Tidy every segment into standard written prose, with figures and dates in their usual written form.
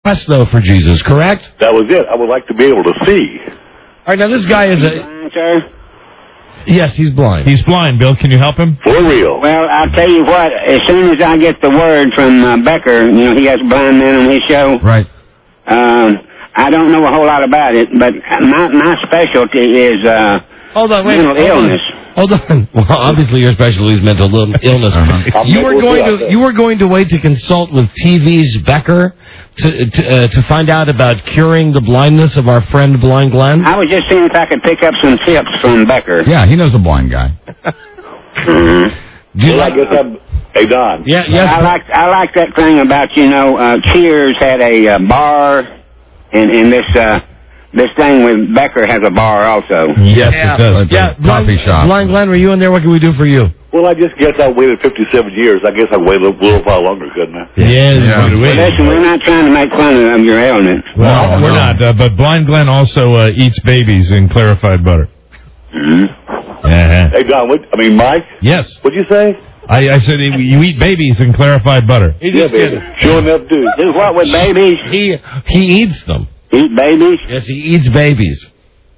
Yes, though, for Jesus, correct? That was it. I would like to be able to see. All right, now this guy is a... Sir? Yes, he's blind. He's blind, Bill. Can you help him? For real. Well, I'll tell you what, as soon as I get the word from Becker, he has a blind man on his show. Right. I don't know a whole lot about it, but my specialty is mental illness. Hold on. Well, obviously your specialty is mental illness. You were going to wait to consult with TV's Becker to find out about curing the blindness of our friend Blind Glenn? I was just seeing if I could pick up some tips from Becker. Yeah, he knows a blind guy. Hey, Don. Yeah, yes. I like that thing about, Cheers had a bar, and this thing with Becker has a bar also. Yes, it does. Yeah, coffee shop. Blind Glenn, were you in there? What can we do for you? Well, I just guess I waited 57 years. I guess I waited a little while longer, couldn't I? Yeah. Well, listen, we're not trying to make fun of your ailment. Well, we're not. But Blind Glenn also eats babies in clarified butter. Mm-hmm. Hey, Don, Mike? Yes. What'd you say? I said you eat babies in clarified butter. He just did. Sure enough, dude. Do what with babies? He eats them. Eat babies? Yes, he eats babies.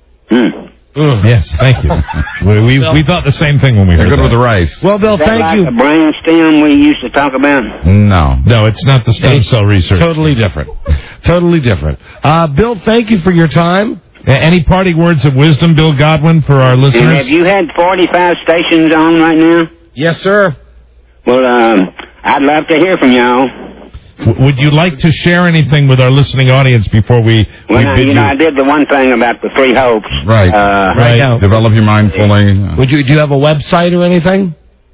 Yes, thank you. we thought the same thing when we heard They're good that. with the rice. Well, Bill, thank you. The brain stem we used to talk about? No, it's not the stem cell research. Totally different. Totally different. Bill, thank you for your time. Any parting words of wisdom, Bill Godwin, for our listeners? And have you had 45 stations on right now? Yes, sir. Well, I'd love to hear from y'all. Would you like to share anything with our listening audience before we bid you? I did the one thing about the three hopes. Right. Right. Develop your mind fully. Do you have a website or anything?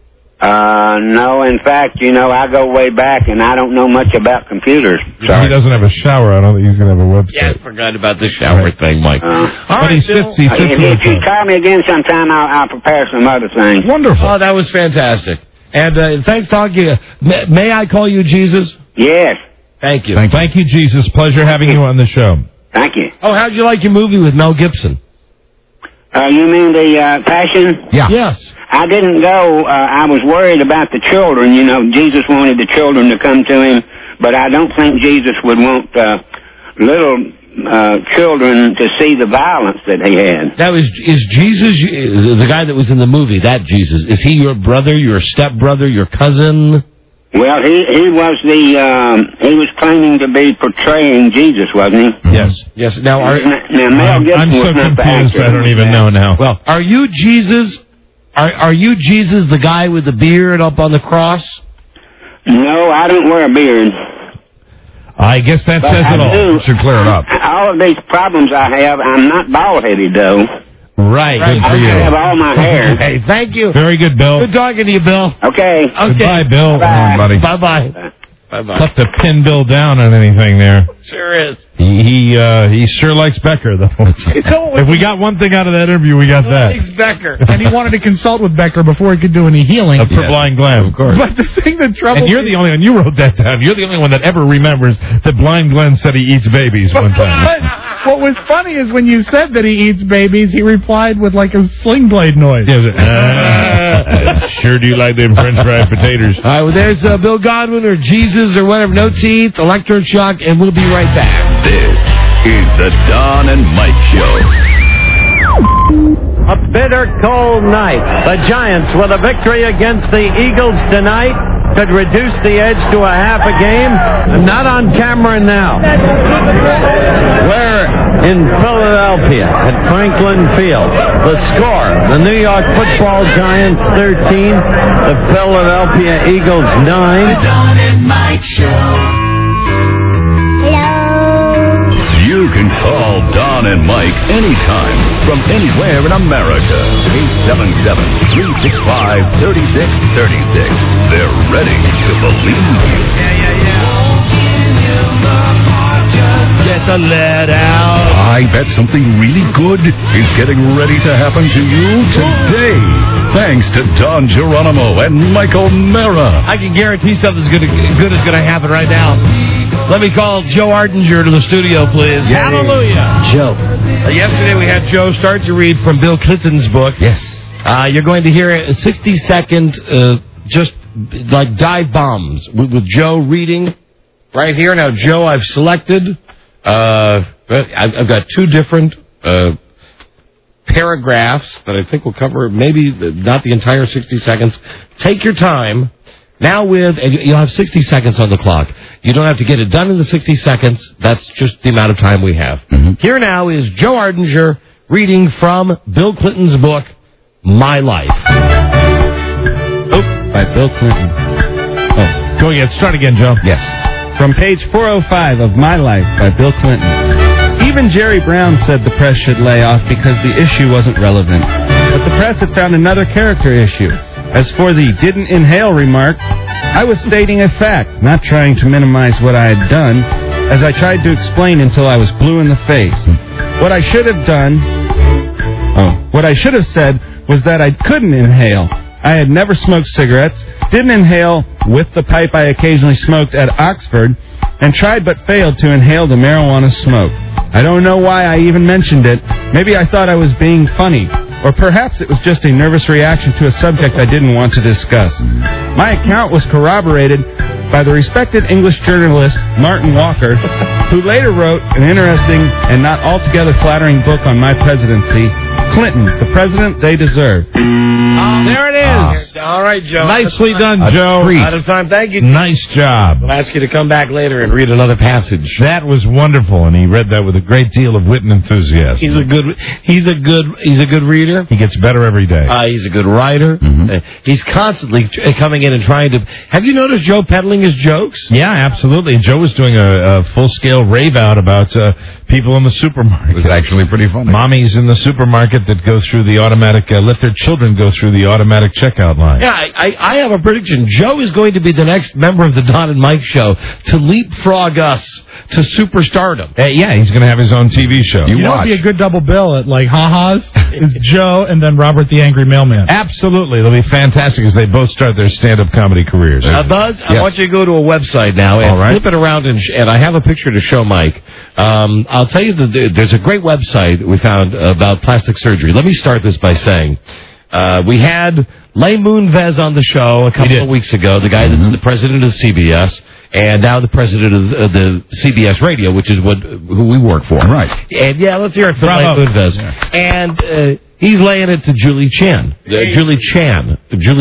No, in fact, I go way back, and I don't know much about computers. Sorry. He doesn't have a shower. I don't think he's going to have a website. Yeah, I forgot about the shower thing, Mike. All right, he sits if you call me again sometime, I'll prepare some other things. Wonderful. Oh, that was fantastic. And thanks, talking to you. May I call you Jesus? Yes. Thank you. Thank you, Jesus. Pleasure having you on the show. Thank you. Oh, how'd you like your movie with Mel Gibson? You mean the Passion? Yeah. Yes. I didn't go. I was worried about the children. Jesus wanted the children to come to him, but I don't think Jesus would want little children to see the violence that he had. Now, is Jesus, the guy that was in the movie, that Jesus, is he your brother, your stepbrother, your cousin? Well, he was claiming to be portraying Jesus, wasn't he? Yes. Yes. Now, Mel Gibson I'm so was not the confused. actor. I don't even know now. Well, are you Jesus? Are you Jesus, the guy with the beard up on the cross? No, I don't wear a beard. I guess that says it all. Should clear it up. All of these problems I have, I'm not bald-headed, though. Right. Good for I you. have all my hair. Hey, thank you. Very good, Bill. Good talking to you, Bill. Okay. Goodbye, Bill. Bye. Buddy. Bye-bye. Bye-bye. Tough to pin Bill down on anything there. Sure is. He sure likes Becker, though. If we got one thing out of that interview, we got that. Thanks, Becker. And he wanted to consult with Becker before he could do any healing. For Blind Glenn. Of course. But the thing that troubles And you're the only one, you wrote that down. You're the only one that ever remembers that Blind Glenn said he eats babies one time. What was funny is when you said that he eats babies, he replied with like a sling blade noise. Yeah, sure do you like them French fried potatoes. All right, well, there's Bill Godwin or Jesus or whatever, no teeth, electroshock, and we'll be right back. This is the Don and Mike Show. A bitter cold night. The Giants with a victory against the Eagles tonight could reduce the edge to a half a game. Not on camera now. We're in Philadelphia at Franklin Field. The score, the New York Football Giants 13, the Philadelphia Eagles 9. The Don and Mike Show. You can call Don and Mike anytime from anywhere in America. 877-365-3636. They're ready to believe you. Get the lead out. I bet something really good is getting ready to happen to you today. Thanks to Don Geronimo and Michael Mara. I can guarantee something's good is going to happen right now. Let me call Joe Ardinger to the studio, please. Yay. Hallelujah. Joe. Yesterday we had Joe start to read from Bill Clinton's book. Yes. You're going to hear a 60-second, just like dive bombs with Joe reading right here. Now, Joe, I've selected, I've got two different paragraphs that I think will cover maybe not the entire 60 seconds. Take your time. Now and you'll have 60 seconds on the clock. You don't have to get it done in the 60 seconds. That's just the amount of time we have. Here now is Joe Ardinger reading from Bill Clinton's book, My Life. By Bill Clinton. Oh, go again. Start again, Joe. Yes. From page 405 of My Life by Bill Clinton. Even Jerry Brown said the press should lay off because the issue wasn't relevant. But the press had found another character issue. As for the didn't inhale remark, I was stating a fact, not trying to minimize what I had done, as I tried to explain until I was blue in the face. What I should have said was that I couldn't inhale. I had never smoked cigarettes, didn't inhale with the pipe I occasionally smoked at Oxford, and tried but failed to inhale the marijuana smoke. I don't know why I even mentioned it. Maybe I thought I was being funny. Or perhaps it was just a nervous reaction to a subject I didn't want to discuss. My account was corroborated by the respected English journalist Martin Walker, who later wrote an interesting and not altogether flattering book on my presidency, Clinton, the President They Deserve. There it is. All right, Joe. Nicely done, Joe. Out of time. Thank you. Nice job. I'll ask you to come back later and read another passage. That was wonderful, and he read that with a great deal of wit and enthusiasm. He's a good reader. He gets better every day. He's a good writer. He's constantly coming in and trying to. Have you noticed Joe peddling his jokes? Yeah, absolutely. Joe was doing a full-scale rave out about people in the supermarket. It was actually pretty funny. Mommies in the supermarket that go through the automatic, let their children go through the automatic checkout line. Yeah, I have a prediction. Joe is going to be the next member of the Don and Mike show to leapfrog us to superstardom. Yeah, he's going to have his own TV show. You know what would be a good double bill at, like, Ha-Ha's? is Joe and then Robert the Angry Mailman. Absolutely. It'll be fantastic as they both start their stand-up comedy careers. Buzz, I want you to go to a website now and flip it around, and I have a picture to show Mike. I'll tell you that there's a great website we found about plastic surgery. Let me start this by saying we had Leigh Moonves on the show a couple of weeks ago, the guy that's the president of CBS, and now the president of the CBS Radio, which is who we work for. Right. And, let's hear it for Leigh Moonves. Yeah. And he's laying it to Julie Chen. Julie Chen.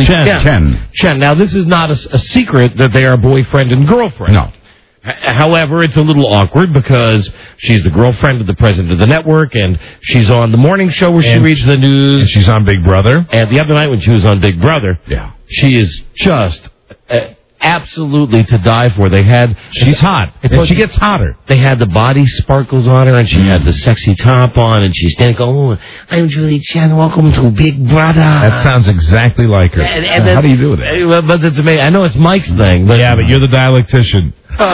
Now, this is not a secret that they are boyfriend and girlfriend. No. However, it's a little awkward because she's the girlfriend of the president of the network, and she's on the morning show where she reads the news. And she's on Big Brother. And the other night when she was on Big Brother, she is just absolutely to die for. She's hot. And she gets hotter. They had the body sparkles on her, and she had the sexy top on, and she's standing going, I'm Julie Chen, welcome to Big Brother. That sounds exactly like her. And how do you do that? But it's amazing. I know it's Mike's thing. But you're the dialectician.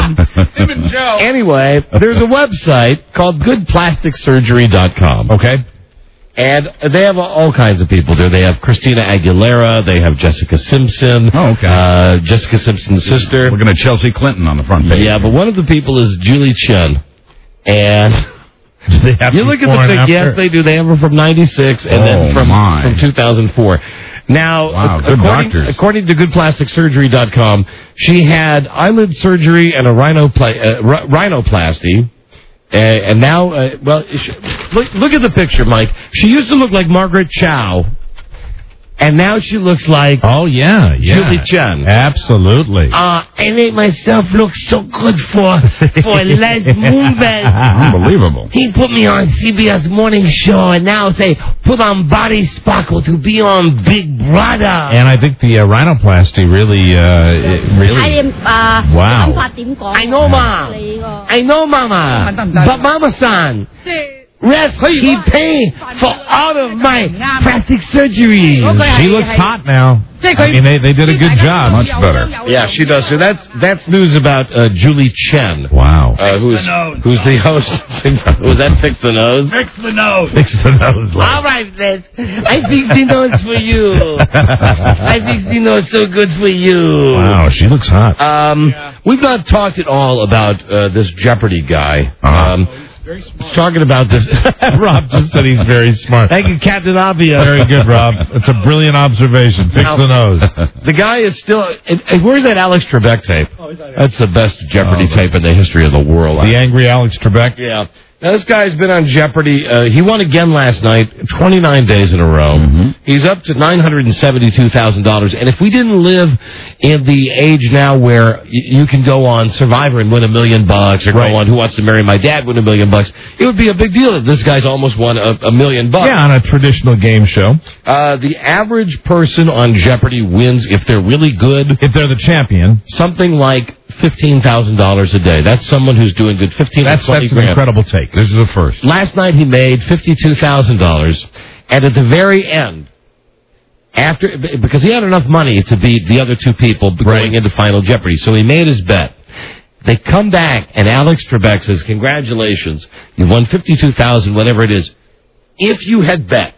Anyway, there's a website called goodplasticsurgery.com. Okay. And they have all kinds of people there. They have Christina Aguilera. They have Jessica Simpson. Oh, okay. Jessica Simpson's sister. Looking at Chelsea Clinton on the front page. Yeah, but one of the people is Julie Chen. And you look at the thing. Yes, they do. They have her from 96 and then from 2004. Now, according to goodplasticsurgery.com, she had eyelid surgery and a rhinoplasty. And now, look at the picture, Mike. She used to look like Margaret Chow. And now she looks like Julie Chen. Absolutely. I made myself look so good for Les Moonves. Unbelievable. He put me on CBS Morning Show, and now say, put on Body Sparkle to be on Big Brother. And I think the rhinoplasty really... wow. I know, Mama. But Mama-san... he paid for all of my plastic surgery. She looks hot now. I mean, they did a good job. Much better. Yeah, she does. So that's news about Julie Chen. Wow. Who's the host? Was that Fix the Nose? Fix the Nose. Fix the Nose. All right, Liz. I fix the nose for you. I fix the nose so good for you. Wow, she looks hot. We've not talked at all about this Jeopardy guy. talking about this. Rob just said he's very smart. Thank you, Captain Obvious. Very good, Rob. It's a brilliant observation. Fix the nose. The guy is still... where's that Alex Trebek tape? That's the best Jeopardy tape in the history of the world. The angry Alex Trebek? Yeah. Now, this guy's been on Jeopardy. He won again last night, 29 days in a row. Mm-hmm. He's up to $972,000. And if we didn't live in the age now where you can go on Survivor and win $1 million, or go on Who Wants to Marry My Dad, win $1 million, it would be a big deal if this guy's almost won $1 million. Yeah, on a traditional game show. The average person on Jeopardy wins, if they're really good, if they're the champion, something like $15,000 a day. That's someone who's doing good. $15,000 to $20,000. That's an incredible take. This is a first. Last night he made $52,000, and at the very end, because he had enough money to beat the other two people going into Final Jeopardy, so he made his bet. They come back, and Alex Trebek says, "Congratulations, you won $52,000, whatever it is. If you had bet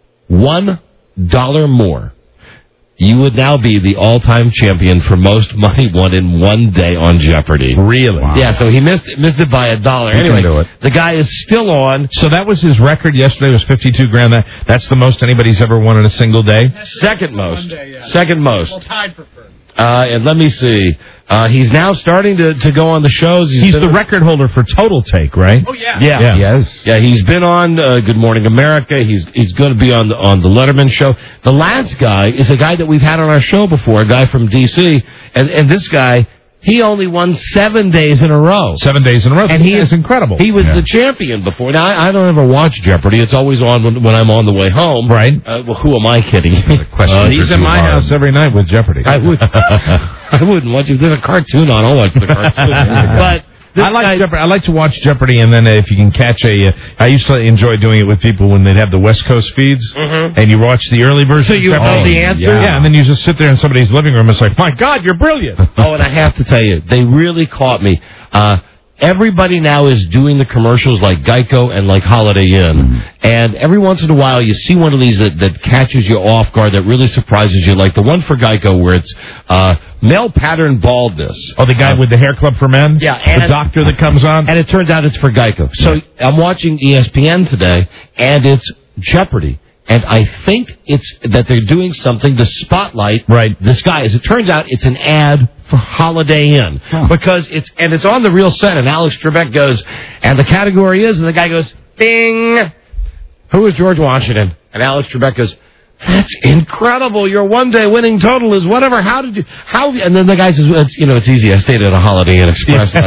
$1 more, you would now be the all-time champion for most money won in one day on Jeopardy." Really? Wow. Yeah, so he missed it by $1. Anyway, the guy is still on. So that was his record yesterday, was $52,000. That's the most anybody's ever won in a single day? Second most. Second most. Well, tied for first. And let me see. He's now starting to go on the shows. He's the record holder for total take, right? Oh, yeah. Yeah. Yes. Yeah, he's been on Good Morning America. He's going to be on the Letterman show. The last guy is a guy that we've had on our show before, a guy from D.C., and this guy, he only won 7 days in a row. 7 days in a row. And he is incredible. He was the champion before. Now, I don't ever watch Jeopardy. It's always on when I'm on the way home. Right. Well, who am I kidding? He's in my house every night with Jeopardy. I wouldn't watch it. There's a cartoon on. I'll watch the cartoon. But I like Jeopardy. I like to watch Jeopardy, and then if you can catch I used to enjoy doing it with people when they'd have the West Coast feeds, and you watch the early version. So you know the answer? Yeah, and then you just sit there in somebody's living room. It's like, my God, you're brilliant. Oh, and I have to tell you, they really caught me. Everybody now is doing the commercials like Geico and like Holiday Inn. And every once in a while you see one of these that catches you off guard, that really surprises you, like the one for Geico where it's male pattern baldness. Oh, the guy with the hair club for men? Yeah. The doctor that comes on? And it turns out it's for Geico. So I'm watching ESPN today, and it's Jeopardy. And I think it's that they're doing something to spotlight this guy. As it turns out, it's an ad for Holiday Inn. Because it's on the real set, and Alex Trebek goes, and the category is, and the guy goes, ding, who is George Washington? And Alex Trebek goes, that's incredible. Your one-day winning total is whatever. And then the guy says, well, it's easy. I stayed at a Holiday Inn Express last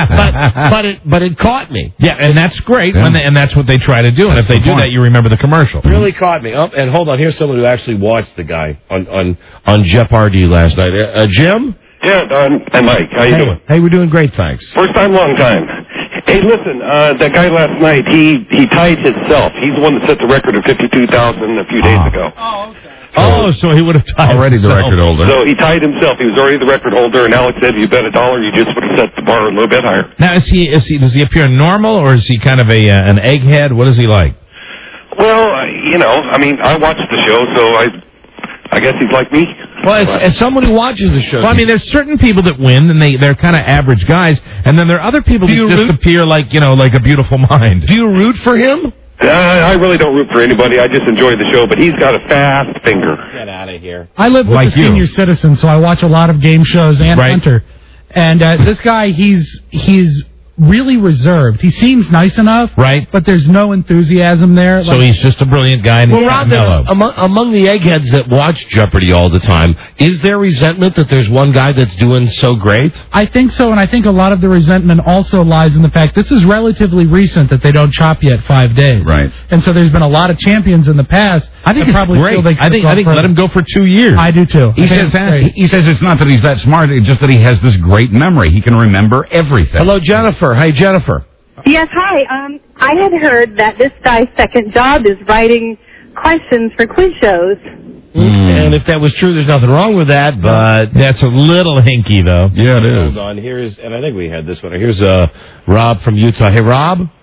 night. But it caught me. Yeah, and that's great, and that's what they try to do. And if they do that, you remember the commercial. Really caught me. Oh, and hold on. Here's someone who actually watched the guy on Jeopardy last night. Jim? Yeah, Don and Mike. How you doing? Hey, we're doing great, thanks. First time, long time. Hey, listen, that guy last night, he tied himself. He's the one that set the record of 52,000 a few days ago. Oh, okay. So he would have tied already himself. the record holder. So he tied himself. He was already the record holder, and Alex said, if you bet $1, you just would have set the bar a little bit higher. Now, does he appear normal, or is he kind of an egghead? What is he like? Well, I watched the show, so I guess he's like me. Well, as someone who watches the show... Well, there's certain people that win, and they're kind of average guys, and then there are other people that just appear like a beautiful mind. Do you root for him? I really don't root for anybody. I just enjoy the show, but he's got a fast finger. Get out of here. I live with a senior citizen, so I watch a lot of game shows and Hunter. And this guy, he's really reserved. He seems nice enough, but there's no enthusiasm there. So he's just a brilliant guy. And Rob, among the eggheads that watch Jeopardy all the time, is there resentment that there's one guy that's doing so great? I think so, and I think a lot of the resentment also lies in the fact this is relatively recent that they don't chop yet 5 days. Right. And so there's been a lot of champions in the past. I think it's probably great. I think let him go for 2 years. I do too. He says it's not that he's that smart, it's just that he has this great memory. He can remember everything. Hello, Jennifer. Hi, Jennifer. Yes, hi. I had heard that this guy's second job is writing questions for quiz shows. And if that was true, there's nothing wrong with that, but... That's a little hinky, though. Yeah, it is. Hold on. And I think we had this one. Here's Rob from Utah. Hey, Rob?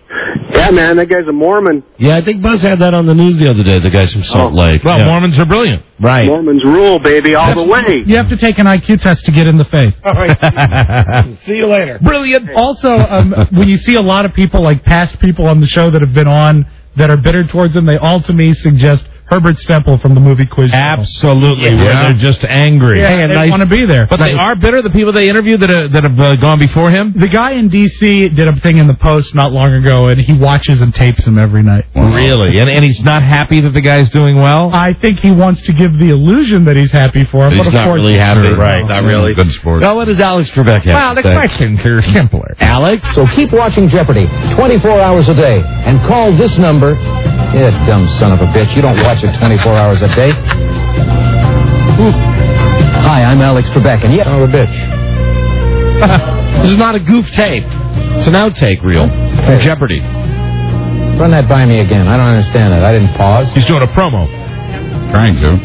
Yeah, man, that guy's a Mormon. Yeah, I think Buzz had that on the news the other day, the guys from Salt Lake. Well, Mormons are brilliant. Right. Mormons rule, baby, all the way. You have to take an IQ test to get in the faith. All right. See you later. Brilliant. Also, when you see a lot of people, like past people on the show that have been on, that are bitter towards them, they all, to me, suggest Herbert Stemple from the movie Quiz. Absolutely, where they're just angry. Yeah, they want to be there. But they are bitter, the people they interviewed that have gone before him? The guy in D.C. did a thing in the Post not long ago, and he watches and tapes him every night. Really? And he's not happy that the guy's doing well? I think he wants to give the illusion that he's happy for him. But he's not really happy. Right. Not really. Good sport. Well, what does Alex Trebek have Well, the to say? questions are simpler. Alex? So keep watching Jeopardy 24 hours a day and call this number. You dumb son of a bitch. You don't watch it 24 hours a day. Hi, I'm Alex Trebek, and son of a bitch. This is not a goof tape. It's an outtake reel from Jeopardy. Run that by me again. I don't understand it. I didn't pause. He's doing a promo. Trying to.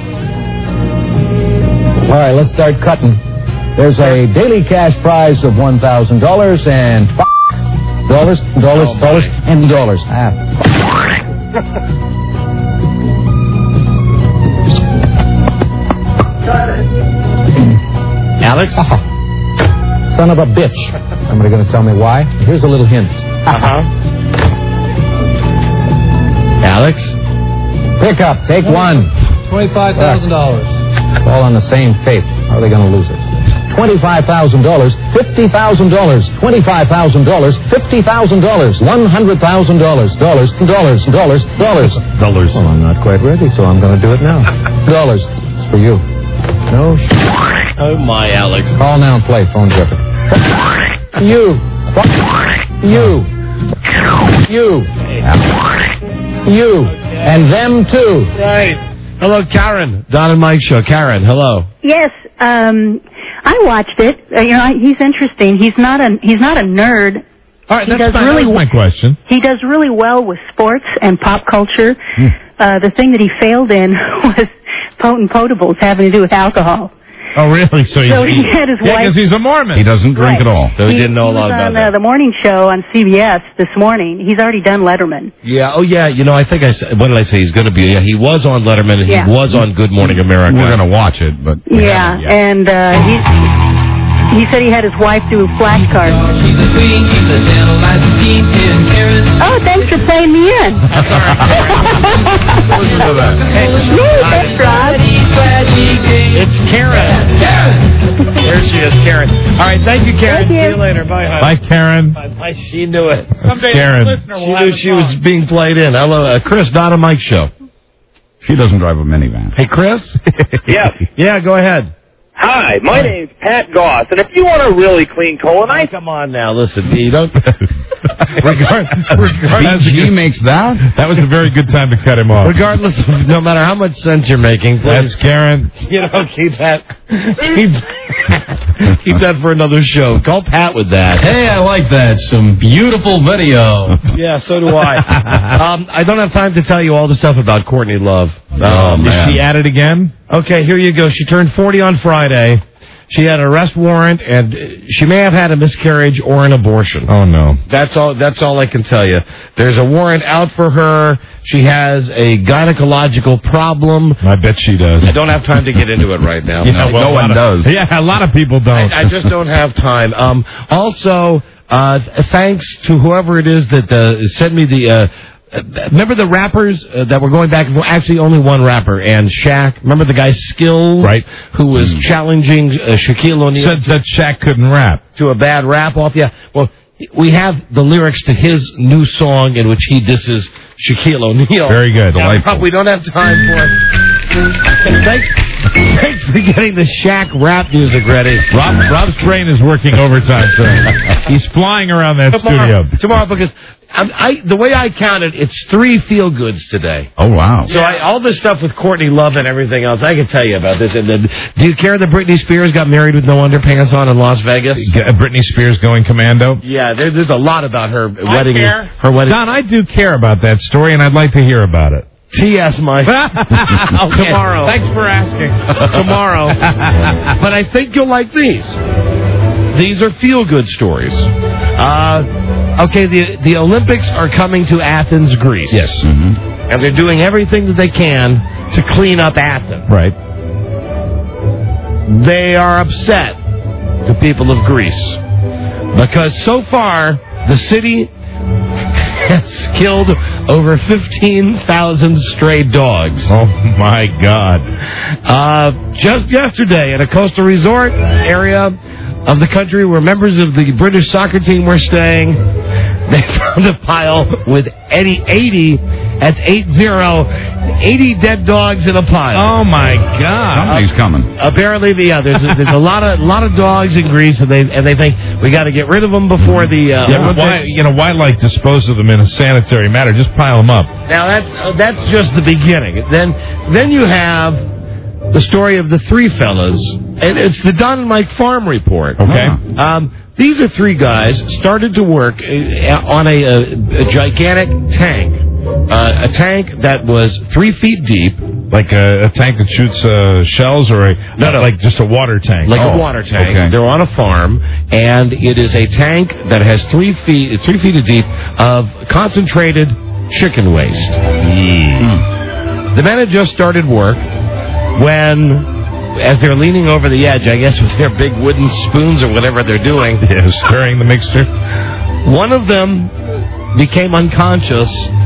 All right, let's start cutting. There's a daily cash prize of $1,000 and dollars and dollars. Alex? Son of a bitch. Somebody going to tell me why? Here's a little hint. Alex? Pick up. Take one. $25,000. It's all on the same tape. How are they going to lose it? $25,000, $50,000, $25,000, $50,000, $100,000, dollars. Well, I'm not quite ready, so I'm going to do it now. Dollars. It's for you. No. Oh, my, Alex. Call now and play. Phone Jeopardy. You. And them too. Right. Hello, Karen. Don and Mike Show. Karen, hello. Yes, I watched it. He's interesting. He's not a nerd. All right, that was my question. He does really well with sports and pop culture. The thing that he failed in was potent potables having to do with alcohol. Oh, really? So he had his wife. Because he's a Mormon. He doesn't drink at all. So he didn't know a lot about that. On the morning show on CBS this morning. He's already done Letterman. Yeah. Oh, yeah. I think I said. What did I say? He's going to be. Yeah, he was on Letterman. And he was on Good Morning America. We're going to watch it, but and he said he had his wife do flashcards. She's a queen, she's a gentle, nice and teen, and Karen. Oh, thanks for playing me in. That's all right. Me, that's Rob. It's Karen. There she is, Karen. All right, thank you, Karen. See you later. Bye, honey. Bye, Karen. Bye. She knew it. Someday Karen. She knew she was being played in. Hello, Chris, Don and Mike Show. She doesn't drive a minivan. Hey, Chris? Yes. Yeah, go ahead. Hi, my name's Pat Goss, and if you want a really clean colon, come on now, listen, you don't... BG makes that? That was a very good time to cut him off. Regardless of, no matter how much sense you're making, please. That's Karen. Keep that for another show. Call Pat with that. Hey, I like that. Some beautiful video. Yeah, so do I. I don't have time to tell you all the stuff about Courtney Love. Is she at it again? Okay, here you go. She turned 40 on Friday. She had an arrest warrant, and she may have had a miscarriage or an abortion. Oh, no. That's all I can tell you. There's a warrant out for her. She has a gynecological problem. I bet she does. I don't have time to get into it right now. Yeah, well, no one does. Yeah, a lot of people don't. I just don't have time. Also, thanks to whoever it is that sent me the... remember the rappers that were going back and forth? Actually, only one rapper, and Shaq. Remember the guy Skills? Right. Who was challenging Shaquille O'Neal. Said that Shaq couldn't rap. To a bad rap-off, yeah. Well, we have the lyrics to his new song in which he disses Shaquille O'Neal. Very good. We don't have time for it. Thanks for getting the Shaq rap music ready. Rob's brain is working overtime today. He's flying around that studio. Tomorrow, because the way I counted, it's 3 feel-goods today. Oh, wow. So all this stuff with Courtney Love and everything else, I can tell you about this. And then, do you care that Britney Spears got married with no underpants on in Las Vegas? Britney Spears going commando? Yeah, there's a lot about her wedding. Her wedding. Don, I do care about that story, and I'd like to hear about it. T.S. Mike. Tomorrow. Thanks for asking. Tomorrow. But I think you'll like these. These are feel-good stories. Okay, the Olympics are coming to Athens, Greece. Yes. And they're doing everything that they can to clean up Athens. Right. They are upset, the people of Greece, because so far the city has killed over 15,000 stray dogs. Oh, my God. Just yesterday at a coastal resort area of the country where members of the British soccer team were staying, they found a pile with 80 dead dogs in a pile. Oh, my God. Somebody's coming. Apparently, there's a lot of dogs in Greece, and they think we got to get rid of them before the Olympics. Why dispose of them in a sanitary matter? Just pile them up. Now that's just the beginning. Then you have the story of the three fellas, and it's the Don and Mike Farm Report. Okay. These are three guys started to work on a gigantic tank. A tank that was 3 feet deep. Like a tank that shoots shells, or like just a water tank? Like a water tank. Okay. They're on a farm, and it is a tank that has 3 feet deep of concentrated chicken waste. The men had just started work when, as they're leaning over the edge, I guess with their big wooden spoons or whatever they're doing. Yeah, stirring the mixture. One of them became unconscious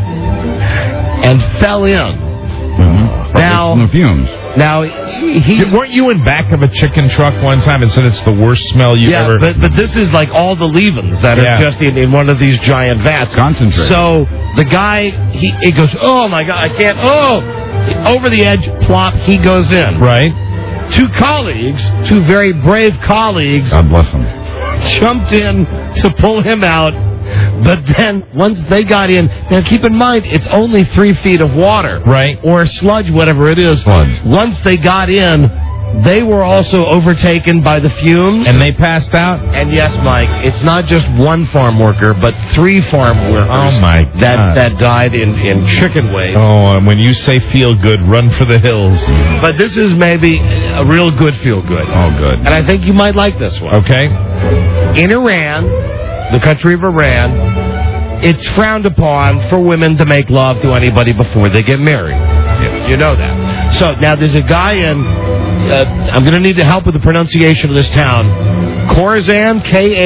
and fell in. Now, fumes. Now, weren't you in back of a chicken truck one time and said it's the worst smell you've ever... Yeah, but this is like all the leavings that are just in one of these giant vats. Concentrate. So the guy, he goes, oh my God, I can't, over the edge, plop, he goes in. Right. Two very brave colleagues, God bless them, jumped in to pull him out. But then, once they got in, now keep in mind, it's only 3 feet of water. Right. Or sludge, whatever it is. Sludge. Once they got in, they were also overtaken by the fumes. And they passed out? And yes, Mike, it's not just one farm worker, but 3 farm workers. Oh, my God. That died in chicken waste. Oh, and when you say feel good, run for the hills. But this is maybe a real good feel good. Oh, good. And I think you might like this one. Okay. In Iran, the country of Iran, it's frowned upon for women to make love to anybody before they get married. Yes, you know that. So now there's a guy in, I'm going to need the help with the pronunciation of this town, Khorasan,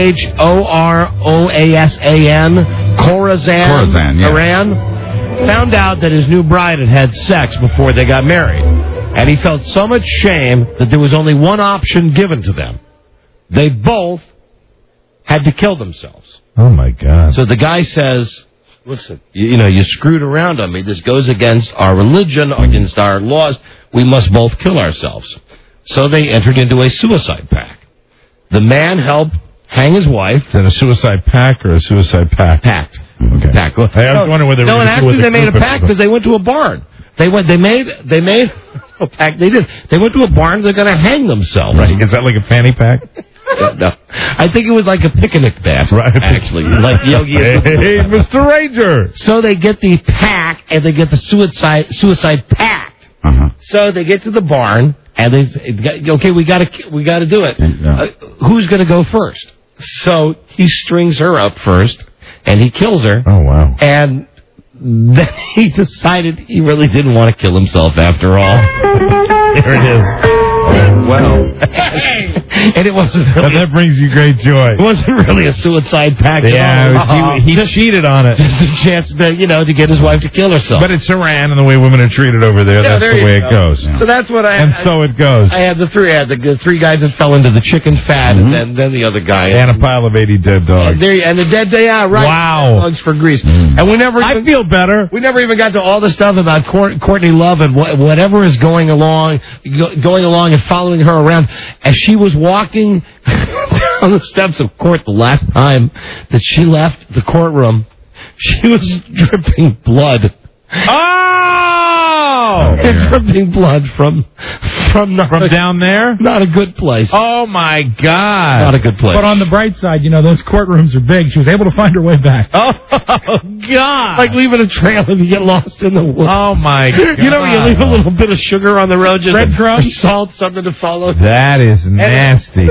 Khorasan, Khorasan, yes. Iran, found out that his new bride had sex before they got married. And he felt so much shame that there was only one option given to them. They both had to kill themselves. Oh, my God. So the guy says, listen, you screwed around on me. This goes against our religion, against our laws. We must both kill ourselves. So they entered into a suicide pact. The man helped hang his wife. Is that a suicide pact or a suicide pact? Pact. Okay. Pact. I was wondering whether No, and actually they made a pact because they went to a barn. They made a pact. They did. They went to a barn. They're going to hang themselves. Right. Is that like a fanny pack? No. I think it was like a picnic basket, right, actually. Like Yogi. Hey, Mr. Ranger. So they get the pack, and they get the suicide pact. Uh-huh. So they get to the barn, and they okay, we got to do it. Who's going to go first? So he strings her up first, and he kills her. Oh, wow. And then he decided he really didn't want to kill himself after all. There it is. Well, and it wasn't really, and that brings you great joy. It wasn't really a suicide pact. Yeah, he cheated on it. Just a chance to get his wife to kill herself. But it's Iran, and the way women are treated over there, that's the way it goes. So that's what so it goes. I had the three guys that fell into the chicken fat, and then the other guy, and a pile of 80 dead dogs. And the dead day out, right? Wow, dogs for Greece. And we never. I feel better. We never even got to all the stuff about Courtney Love and whatever is going along and following her around as she was walking down the steps of court the last time that she left the courtroom. She was dripping blood. Oh! Dripping blood from From down there? Not a good place. Oh, my God. Not a good place. But on the bright side, those courtrooms are big. She was able to find her way back. Oh, God. Like leaving a trail if you get lost in the woods. Oh, my God. You leave a little bit of sugar on the road, just breadcrumbs, salt, something to follow. That is nasty.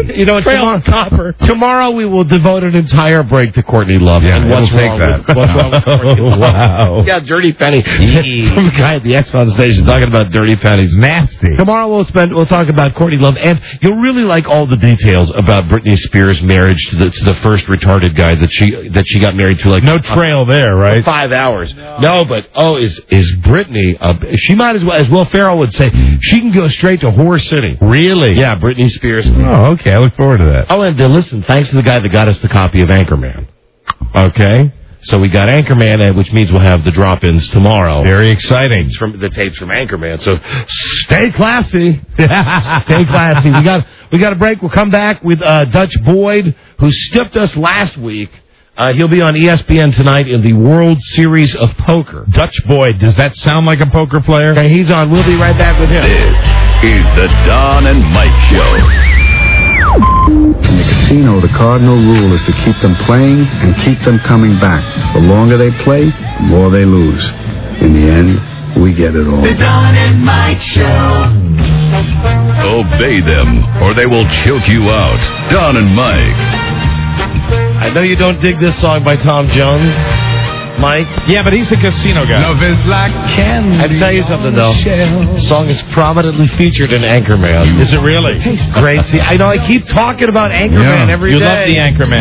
Tomorrow we will devote an entire break to Courtney Love. Yeah, and what's wrong with Courtney Love. Wow. Yeah, Dirty Penny. From the guy at the Exxon station talking about Dirty Pennies. Nasty. Tomorrow we'll talk about Courtney Love, and you'll really like all the details about Britney Spears' marriage to the first retarded guy that she got married to. Like no trail there, right? 5 hours. No, but is Britney? She might as well, as Will Ferrell would say, she can go straight to Whore City. Really? Yeah, Britney Spears. Oh, okay. I look forward to that. Oh, and listen, thanks to the guy that got us the copy of Anchorman. Okay. So we got Anchorman, which means we'll have the drop-ins tomorrow. Very exciting. From the tapes from Anchorman. So stay classy. Stay classy. We got a break. We'll come back with Dutch Boyd, who stiffed us last week. He'll be on ESPN tonight in the World Series of Poker. Dutch Boyd, does that sound like a poker player? Okay, he's on. We'll be right back with him. This is the Don and Mike Show. In the casino, the cardinal rule is to keep them playing and keep them coming back. The longer they play, the more they lose. In the end, we get it all. The Don and Mike Show. Obey them, or they will choke you out. Don and Mike. I know you don't dig this song by Tom Jones, Mike. Yeah, but he's a casino guy. Love is like candy. I'd tell you something, though. The song is prominently featured in Anchorman. Is it really? Great. See, I know I keep talking about Anchorman every day. You love the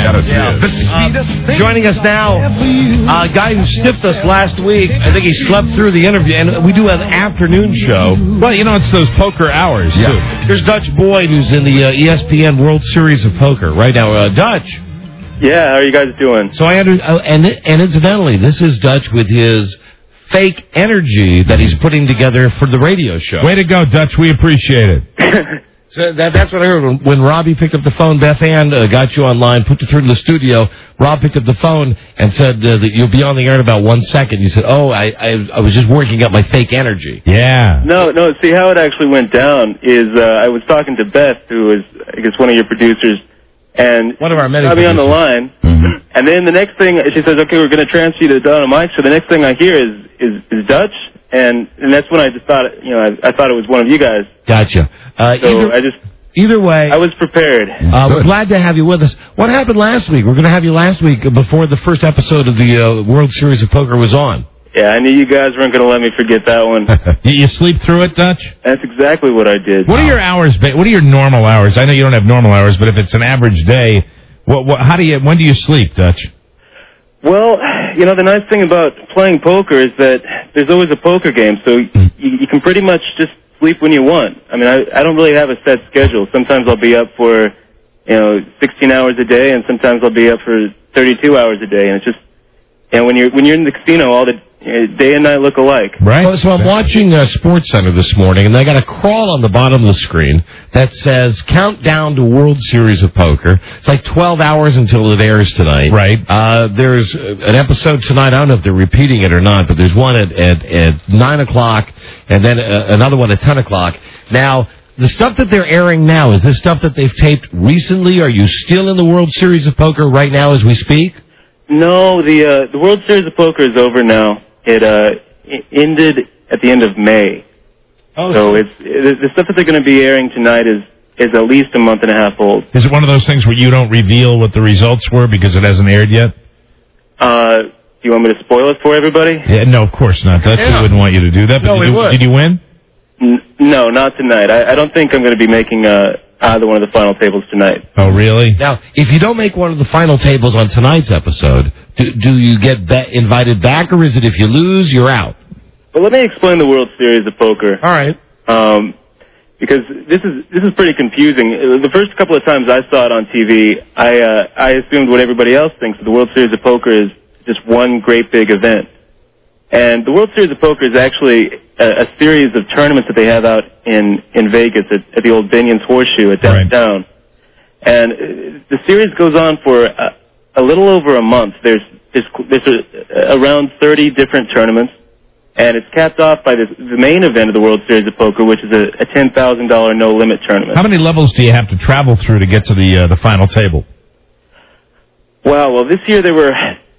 Anchorman. Joining us now, a guy who stiffed us last week. I think he slept through the interview, and we do an afternoon show. Well, it's those poker hours, too. Here's Dutch Boyd, who's in the ESPN World Series of Poker right now. Dutch. Yeah, how are you guys doing? So and incidentally, this is Dutch with his fake energy that he's putting together for the radio show. Way to go, Dutch. We appreciate it. So that's what I heard when Robbie picked up the phone. Beth Ann got you online, put you through to the studio. Rob picked up the phone and said that you'll be on the air in about 1 second. You said, "Oh, I was just working up my fake energy." Yeah. No. See, how it actually went down is I was talking to Beth, who is, I guess, one of your producers. And one of our many I'll be on the line, and then the next thing she says, "Okay, we're going to transfer you to Don and Mike." So the next thing I hear is Dutch, and that's when I just thought, I thought it was one of you guys. Gotcha. Either way, I was prepared. We're glad to have you with us. What happened last week? We're going to have you last week before the first episode of the World Series of Poker was on. Yeah, I knew you guys weren't going to let me forget that one. You sleep through it, Dutch? That's exactly what I did. What are your hours? What are your normal hours? I know you don't have normal hours, but if it's an average day, when do you sleep, Dutch? Well, the nice thing about playing poker is that there's always a poker game, so you can pretty much just sleep when you want. I mean, I don't really have a set schedule. Sometimes I'll be up for, 16 hours a day, and sometimes I'll be up for 32 hours a day, and it's just, when you're in the casino, all the day and night look alike. Right. So I'm watching SportsCenter this morning, and they got a crawl on the bottom of the screen that says "Countdown to World Series of Poker." It's like 12 hours until it airs tonight. Right. There's an episode tonight. I don't know if they're repeating it or not, but there's one at 9 o'clock, and then another one at 10 o'clock. Now, the stuff that they're airing now, is this stuff that they've taped recently? Are you still in the World Series of Poker right now as we speak? No, the World Series of Poker is over now. It ended at the end of May. Oh, so it's the stuff that they're going to be airing tonight is at least a month and a half old. Is it one of those things where you don't reveal what the results were because it hasn't aired yet? Do you want me to spoil it for everybody? Yeah, no, of course not. We wouldn't want you to do that. But did you win? No, not tonight. I don't think I'm going to be making either one of the final tables tonight. Oh, really? Now, if you don't make one of the final tables on tonight's episode, do you get invited back, or is it if you lose, you're out? Well, let me explain the World Series of Poker. All right. Because this is pretty confusing. The first couple of times I saw it on TV, I assumed what everybody else thinks, that the World Series of Poker is just one great big event. And the World Series of Poker is actually a series of tournaments that they have out in Vegas at the old Binion's Horseshoe at downtown. Right. And the series goes on for a little over a month. There's around 30 different tournaments, And it's capped off by the main event of the World Series of Poker, which is a $10,000 no-limit tournament. How many levels do you have to travel through to get to the final table? Wow, well, this year there were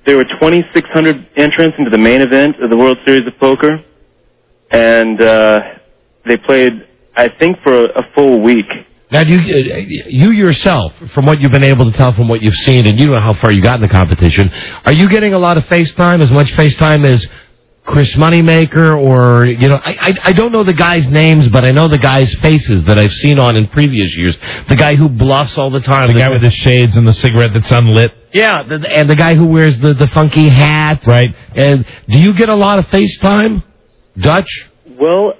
2,600 entrants into the main event of the World Series of Poker, and they played, I think, for a full week. Now, you yourself, from what you've been able to tell from what you've seen, and you know how far you got in the competition, are you getting a lot of FaceTime, as much FaceTime as Chris Moneymaker, or, I don't know the guys' names, but I know the guys' faces that I've seen on in previous years. The guy who bluffs all the time. The guy with the shades and the cigarette that's unlit. Yeah, and the guy who wears the funky hat. Right. And do you get a lot of FaceTime, Dutch? Well,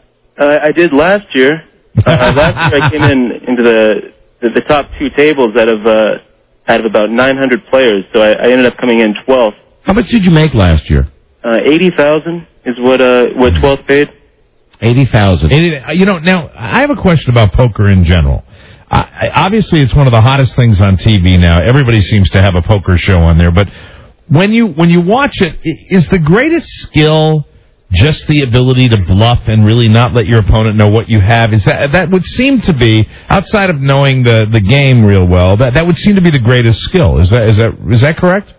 I did last year. Last year I came into the top two tables out of about 900 players, so I ended up coming in 12th. How much did you make last year? 80,000 is what 12th paid. 80,000. Now I have a question about poker in general. Obviously, it's one of the hottest things on TV now. Everybody seems to have a poker show on there. But when you watch it, is the greatest skill just the ability to bluff and really not let your opponent know what you have? Is that would seem to be, outside of knowing the game real well, that would seem to be the greatest skill. Is that correct?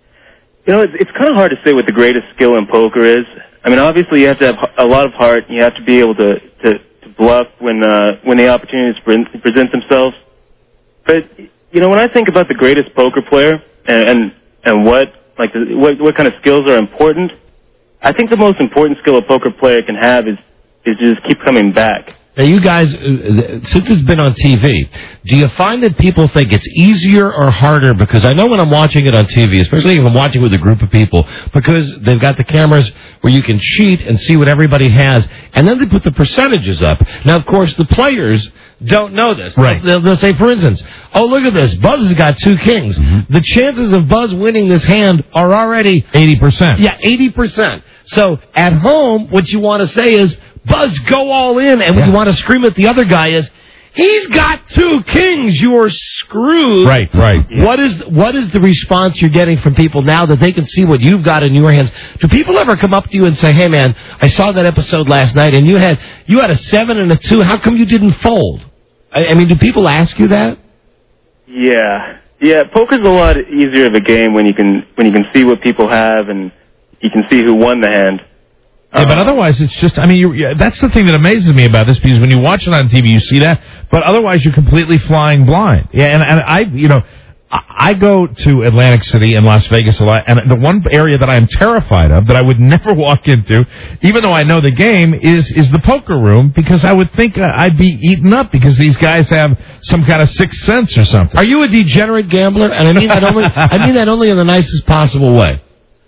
It's kind of hard to say what the greatest skill in poker is. I mean, obviously you have to have a lot of heart, and you have to be able to bluff when the opportunities present themselves. But when I think about the greatest poker player and what kind of skills are important, I think the most important skill a poker player can have is to just keep coming back. Now, you guys, since it's been on TV, do you find that people think it's easier or harder? Because I know when I'm watching it on TV, especially if I'm watching with a group of people, because they've got the cameras where you can cheat and see what everybody has, and then they put the percentages up. Now, of course, the players don't know this. Right. They'll say, for instance, oh, look at this. Buzz has got 2 kings. Mm-hmm. The chances of Buzz winning this hand are already 80%. Yeah, 80%. So at home, what you want to say is, Buzz, go all in. And what you want to scream at the other guy is, he's got 2 kings. You're screwed. Right. What is the response you're getting from people now that they can see what you've got in your hands? Do people ever come up to you and say, hey, man, I saw that episode last night, and you had a 7 and a 2. How come you didn't fold? I mean, do people ask you that? Yeah. Poker's a lot easier of a game when you can see what people have and you can see who won the hand. Yeah, but otherwise it's just, I mean, that's the thing that amazes me about this, because when you watch it on TV, you see that, but otherwise you're completely flying blind. Yeah, and I go to Atlantic City and Las Vegas a lot, and the one area that I'm terrified of, that I would never walk into, even though I know the game, is the poker room, because I would think I'd be eaten up, because these guys have some kind of sixth sense or something. Are you a degenerate gambler? And I mean that only in the nicest possible way.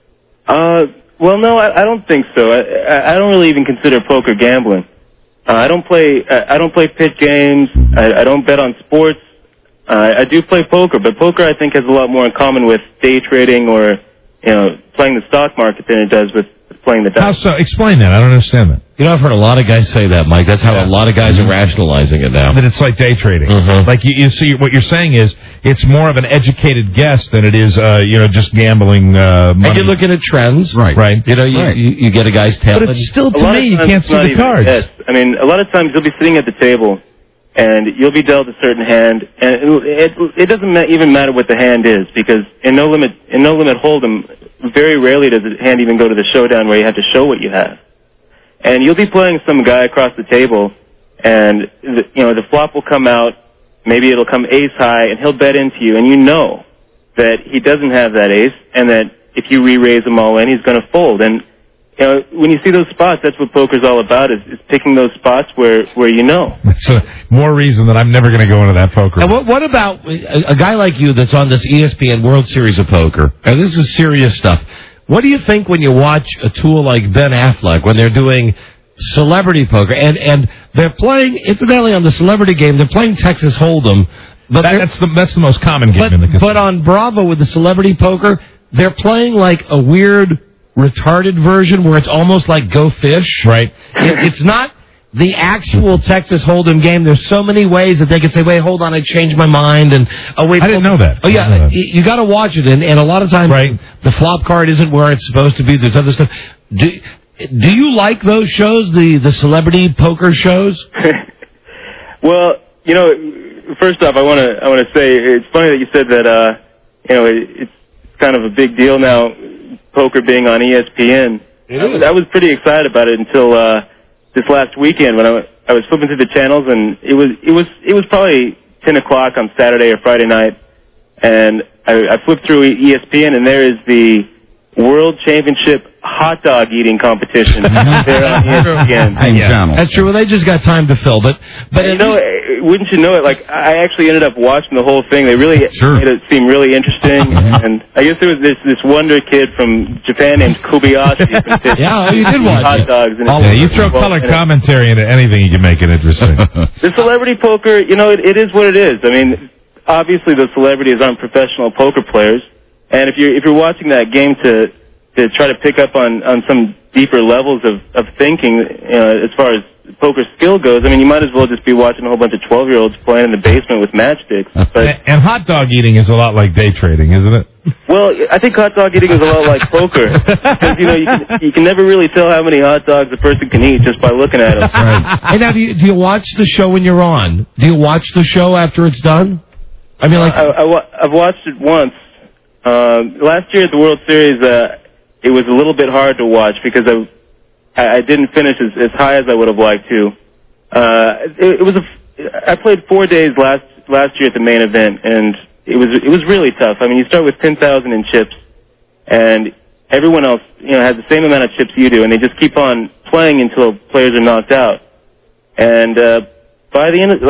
Well, no, I don't think so. I don't really even consider poker gambling. I don't play pit games. I don't bet on sports. I do play poker, but poker I think has a lot more in common with day trading or playing the stock market than it does with playing the dice. How so? Explain that. I don't understand that. I've heard a lot of guys say that, Mike. That's how a lot of guys are rationalizing it now. That it's like day trading. Mm-hmm. Like you see, what you're saying is it's more of an educated guess than it is, just gambling money. And you're looking at trends, right? You get a guy's tail. But it's still, to me, you can't see the cards. Yes. I mean, a lot of times you'll be sitting at the table, and you'll be dealt a certain hand, and it doesn't even matter what the hand is, because in No Limit Hold'em, very rarely does the hand even go to the showdown where you have to show what you have. And you'll be playing some guy across the table, and the flop will come out. Maybe it'll come ace high, and he'll bet into you, and you know that he doesn't have that ace, and that if you re-raise him all in, he's going to fold. And when you see those spots, that's what poker's all about, is picking those spots where you know. That's more reason that I'm never going to go into that poker. And what about a guy like you that's on this ESPN World Series of Poker? And this is serious stuff. What do you think when you watch a tool like Ben Affleck when they're doing celebrity poker? And they're playing, incidentally, on the celebrity game, they're playing Texas Hold'em. But that's the most common game in the casino. But on Bravo with the celebrity poker, they're playing like a weird, retarded version where it's almost like Go Fish. Right. It's not the actual Texas Hold'em game. There's so many ways that they could say, wait, hold on, I changed my mind. And wait, I didn't know that. Oh, yeah, you got to watch it. And a lot of times, the flop card isn't where it's supposed to be. There's other stuff. Do you like those shows, the celebrity poker shows? Well, first off, I want to say it's funny that you said that. It's kind of a big deal now, poker being on ESPN. I was pretty excited about it until this last weekend when I was flipping through the channels, and it was probably 10 o'clock on Saturday or Friday night, and I flipped through ESPN, and there is the World Championship hot dog eating competition there on ESPN. That's true. Well, they just got time to fill, but wouldn't you know it? Like, I actually ended up watching the whole thing. They really made it seem really interesting, and I guess there was this wonder kid from Japan named Kobayashi. Yeah, you did watch hot dogs. And you throw color commentary into anything, you can make it interesting. The celebrity poker, it is what it is. I mean, obviously the celebrities aren't professional poker players. And if you're watching that game to try to pick up on some deeper levels of thinking, as far as poker skill goes, I mean, you might as well just be watching a whole bunch of 12-year-olds playing in the basement with matchsticks. And hot dog eating is a lot like day trading, isn't it? Well, I think hot dog eating is a lot like poker, because you can never really tell how many hot dogs a person can eat just by looking at them. Right. And now, do you watch the show when you're on? Do you watch the show after it's done? I mean, like I've watched it once. Last year at the World Series, it was a little bit hard to watch because I didn't finish as high as I would have liked to. I played 4 days last year at the main event, and it was really tough. I mean, you start with 10,000 in chips, and everyone else has the same amount of chips you do, and they just keep on playing until players are knocked out. And by the end of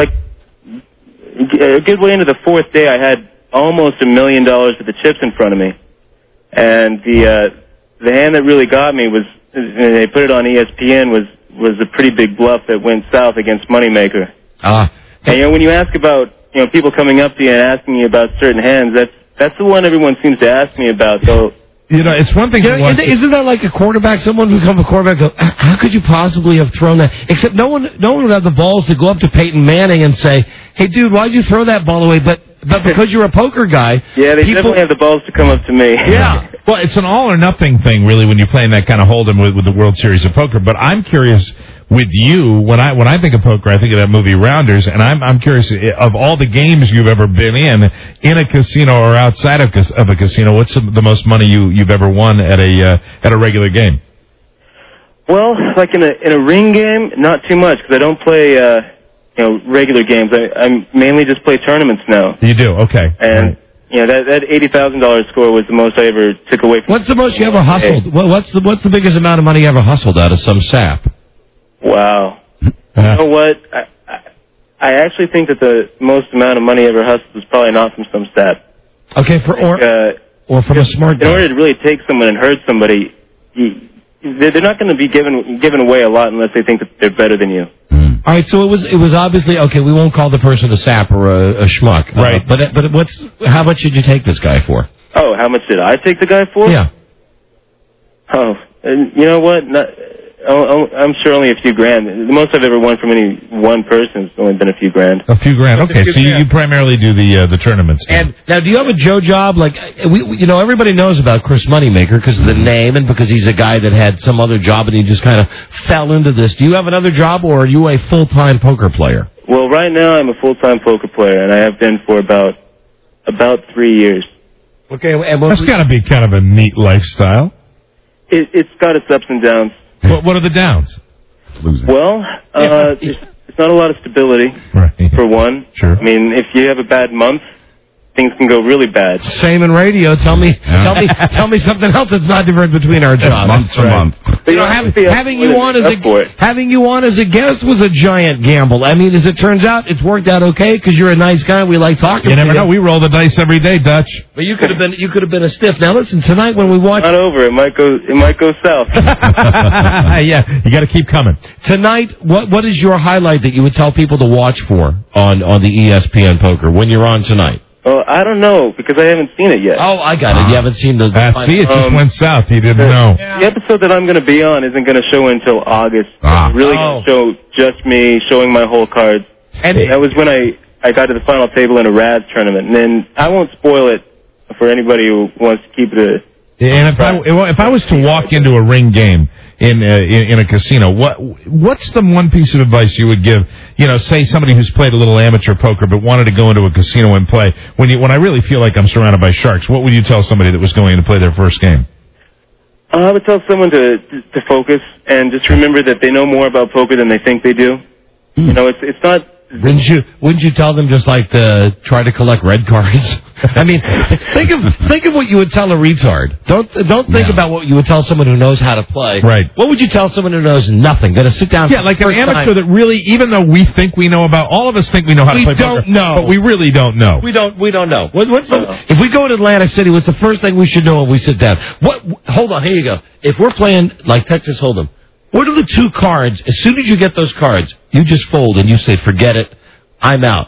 a good way into the fourth day, I had almost $1 million of the chips in front of me, and the hand that really got me was, and they put it on ESPN, was a pretty big bluff that went south against Moneymaker. And when you ask about people coming up to you and asking you about certain hands, that's the one everyone seems to ask me about. So it's one thing. Isn't that like a quarterback? Someone who becomes a quarterback goes, how could you possibly have thrown that? Except no one would have the balls to go up to Peyton Manning and say, hey, dude, why'd you throw that ball away? But because you're a poker guy, yeah, they definitely have the balls to come up to me. Yeah. Well, it's an all or nothing thing, really, when you're playing that kind of hold'em with the World Series of Poker. But I'm curious with you, when I think of poker, I think of that movie Rounders, and I'm curious, of all the games you've ever been in a casino or outside of a casino, what's the most money you've ever won at a regular game? Well, like in a ring game, not too much, because I don't play regular games. I mainly just play tournaments now. You do? Okay. And that $80,000 score was the most I ever took away from. What's the most you ever hustled? What's the biggest amount of money you ever hustled out of some sap? Wow. You know what? I actually think that the most amount of money ever hustled was probably not from some sap. Okay, or from a smart guy. In order to really take someone and hurt somebody, they're not going to be given away a lot unless they think that they're better than you. All right, so it was obviously okay. We won't call the person a sap or a schmuck, right? But how much did you take this guy for? Oh, how much did I take the guy for? Yeah. Oh, you know what? I'm sure only a few grand. The most I've ever won from any one person has only been a few grand. A few grand. Okay, so you primarily do the tournaments. And now, do you have a Joe job? Like everybody knows about Chris Moneymaker because of the name and because he's a guy that had some other job and he just kind of fell into this. Do you have another job, or are you a full-time poker player? Well, right now I'm a full-time poker player, and I have been for about 3 years. Okay, and that's got to be kind of a neat lifestyle. It's got its ups and downs. What are the downs? Losing. Well, it's not a lot of stability, for one. Sure. I mean, if you have a bad month, things can go really bad. Same in radio. Tell me something else that's not different between our jobs. Month to month. Having you on as a guest was a giant gamble. I mean, as it turns out, it's worked out okay because you're a nice guy and we like talking to you. You never know. We roll the dice every day, Dutch. But you could have been a stiff. Now listen, tonight when we watch, not over. It might go south. Yeah, you got to keep coming. Tonight, what is your highlight that you would tell people to watch for on the ESPN Poker when you're on tonight? Well, I don't know, because I haven't seen it yet. Oh, I got it. You haven't seen the... see, it just went south. You didn't know. The episode that I'm going to be on isn't going to show until August. It's really going to show just me showing my whole cards. And that was when I got to the final table in a RAS tournament. And then I won't spoil it for anybody who wants to keep it And if I was to walk into a ring game, in a casino. What's the one piece of advice you would give? Say somebody who's played a little amateur poker but wanted to go into a casino and play. When I really feel like I'm surrounded by sharks, what would you tell somebody that was going to play their first game? I would tell someone to focus and just remember that they know more about poker than they think they do. It's not. Wouldn't you tell them just like to try to collect red cards? I mean, think of what you would tell a retard. Don't think about what you would tell someone who knows how to play. Right. What would you tell someone who knows nothing? Going to sit down. Yeah, like an amateur that really, even though we think we know about, all of us think we know how to play poker. We don't know, but we really don't know. We don't know. If we go to Atlantic City, what's the first thing we should know when we sit down? Hold on, here you go. If we're playing like Texas Hold'em, what are the two cards? As soon as you get those cards, you just fold and you say, forget it, I'm out.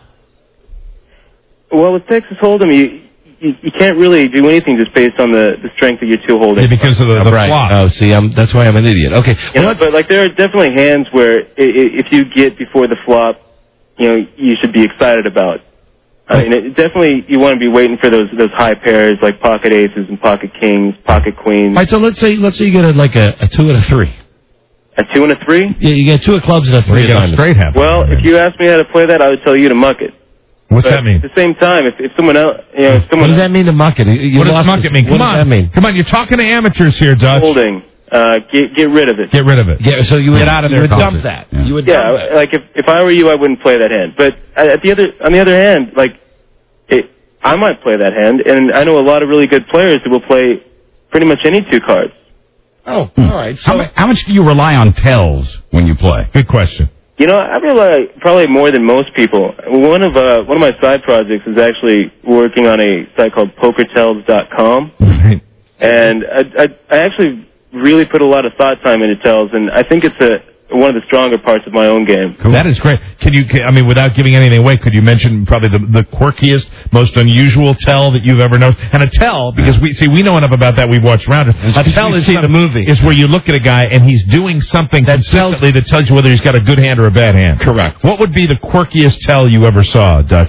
Well, with Texas Hold'em, you can't really do anything just based on the strength of your two holdings. Yeah, because of the flop. Oh, see, that's why I'm an idiot. Okay. But like there are definitely hands where if you get before the flop, you should be excited about. I mean, definitely you want to be waiting for those high pairs like pocket aces and pocket kings, pocket queens. All right, so let's say you get a 2 and a 3. A 2 and a 3? Yeah, you get 2 of clubs and a 3 of diamonds. Straight half. Well, if you asked me how to play that, I would tell you to muck it. What's that mean? At the same time, if someone else, what does that mean to muck it? What does muck it mean? Come on, you're talking to amateurs here, Dutch. Holding. Get rid of it. Get rid of it. Yeah, so you would get out of there. You would dump that. Yeah. You would dump that. Like if I were you, I wouldn't play that hand. But on the other hand, I might play that hand, and I know a lot of really good players who will play pretty much any 2 cards. Oh, all right. So how much do you rely on tells when you play? Good question. I rely probably more than most people. One of my side projects is actually working on a site called PokerTells.com, and I actually really put a lot of thought time into tells, and I think it's one of the stronger parts of my own game. Cool. That is great. Without giving anything away, could you mention probably the quirkiest, most unusual tell that you've ever known? And a tell, because we know enough about that, we've watched Rounders. A tell is the movie. Is where you look at a guy and he's doing something consistently that tells you whether he's got a good hand or a bad hand. Correct. What would be the quirkiest tell you ever saw, Dutch?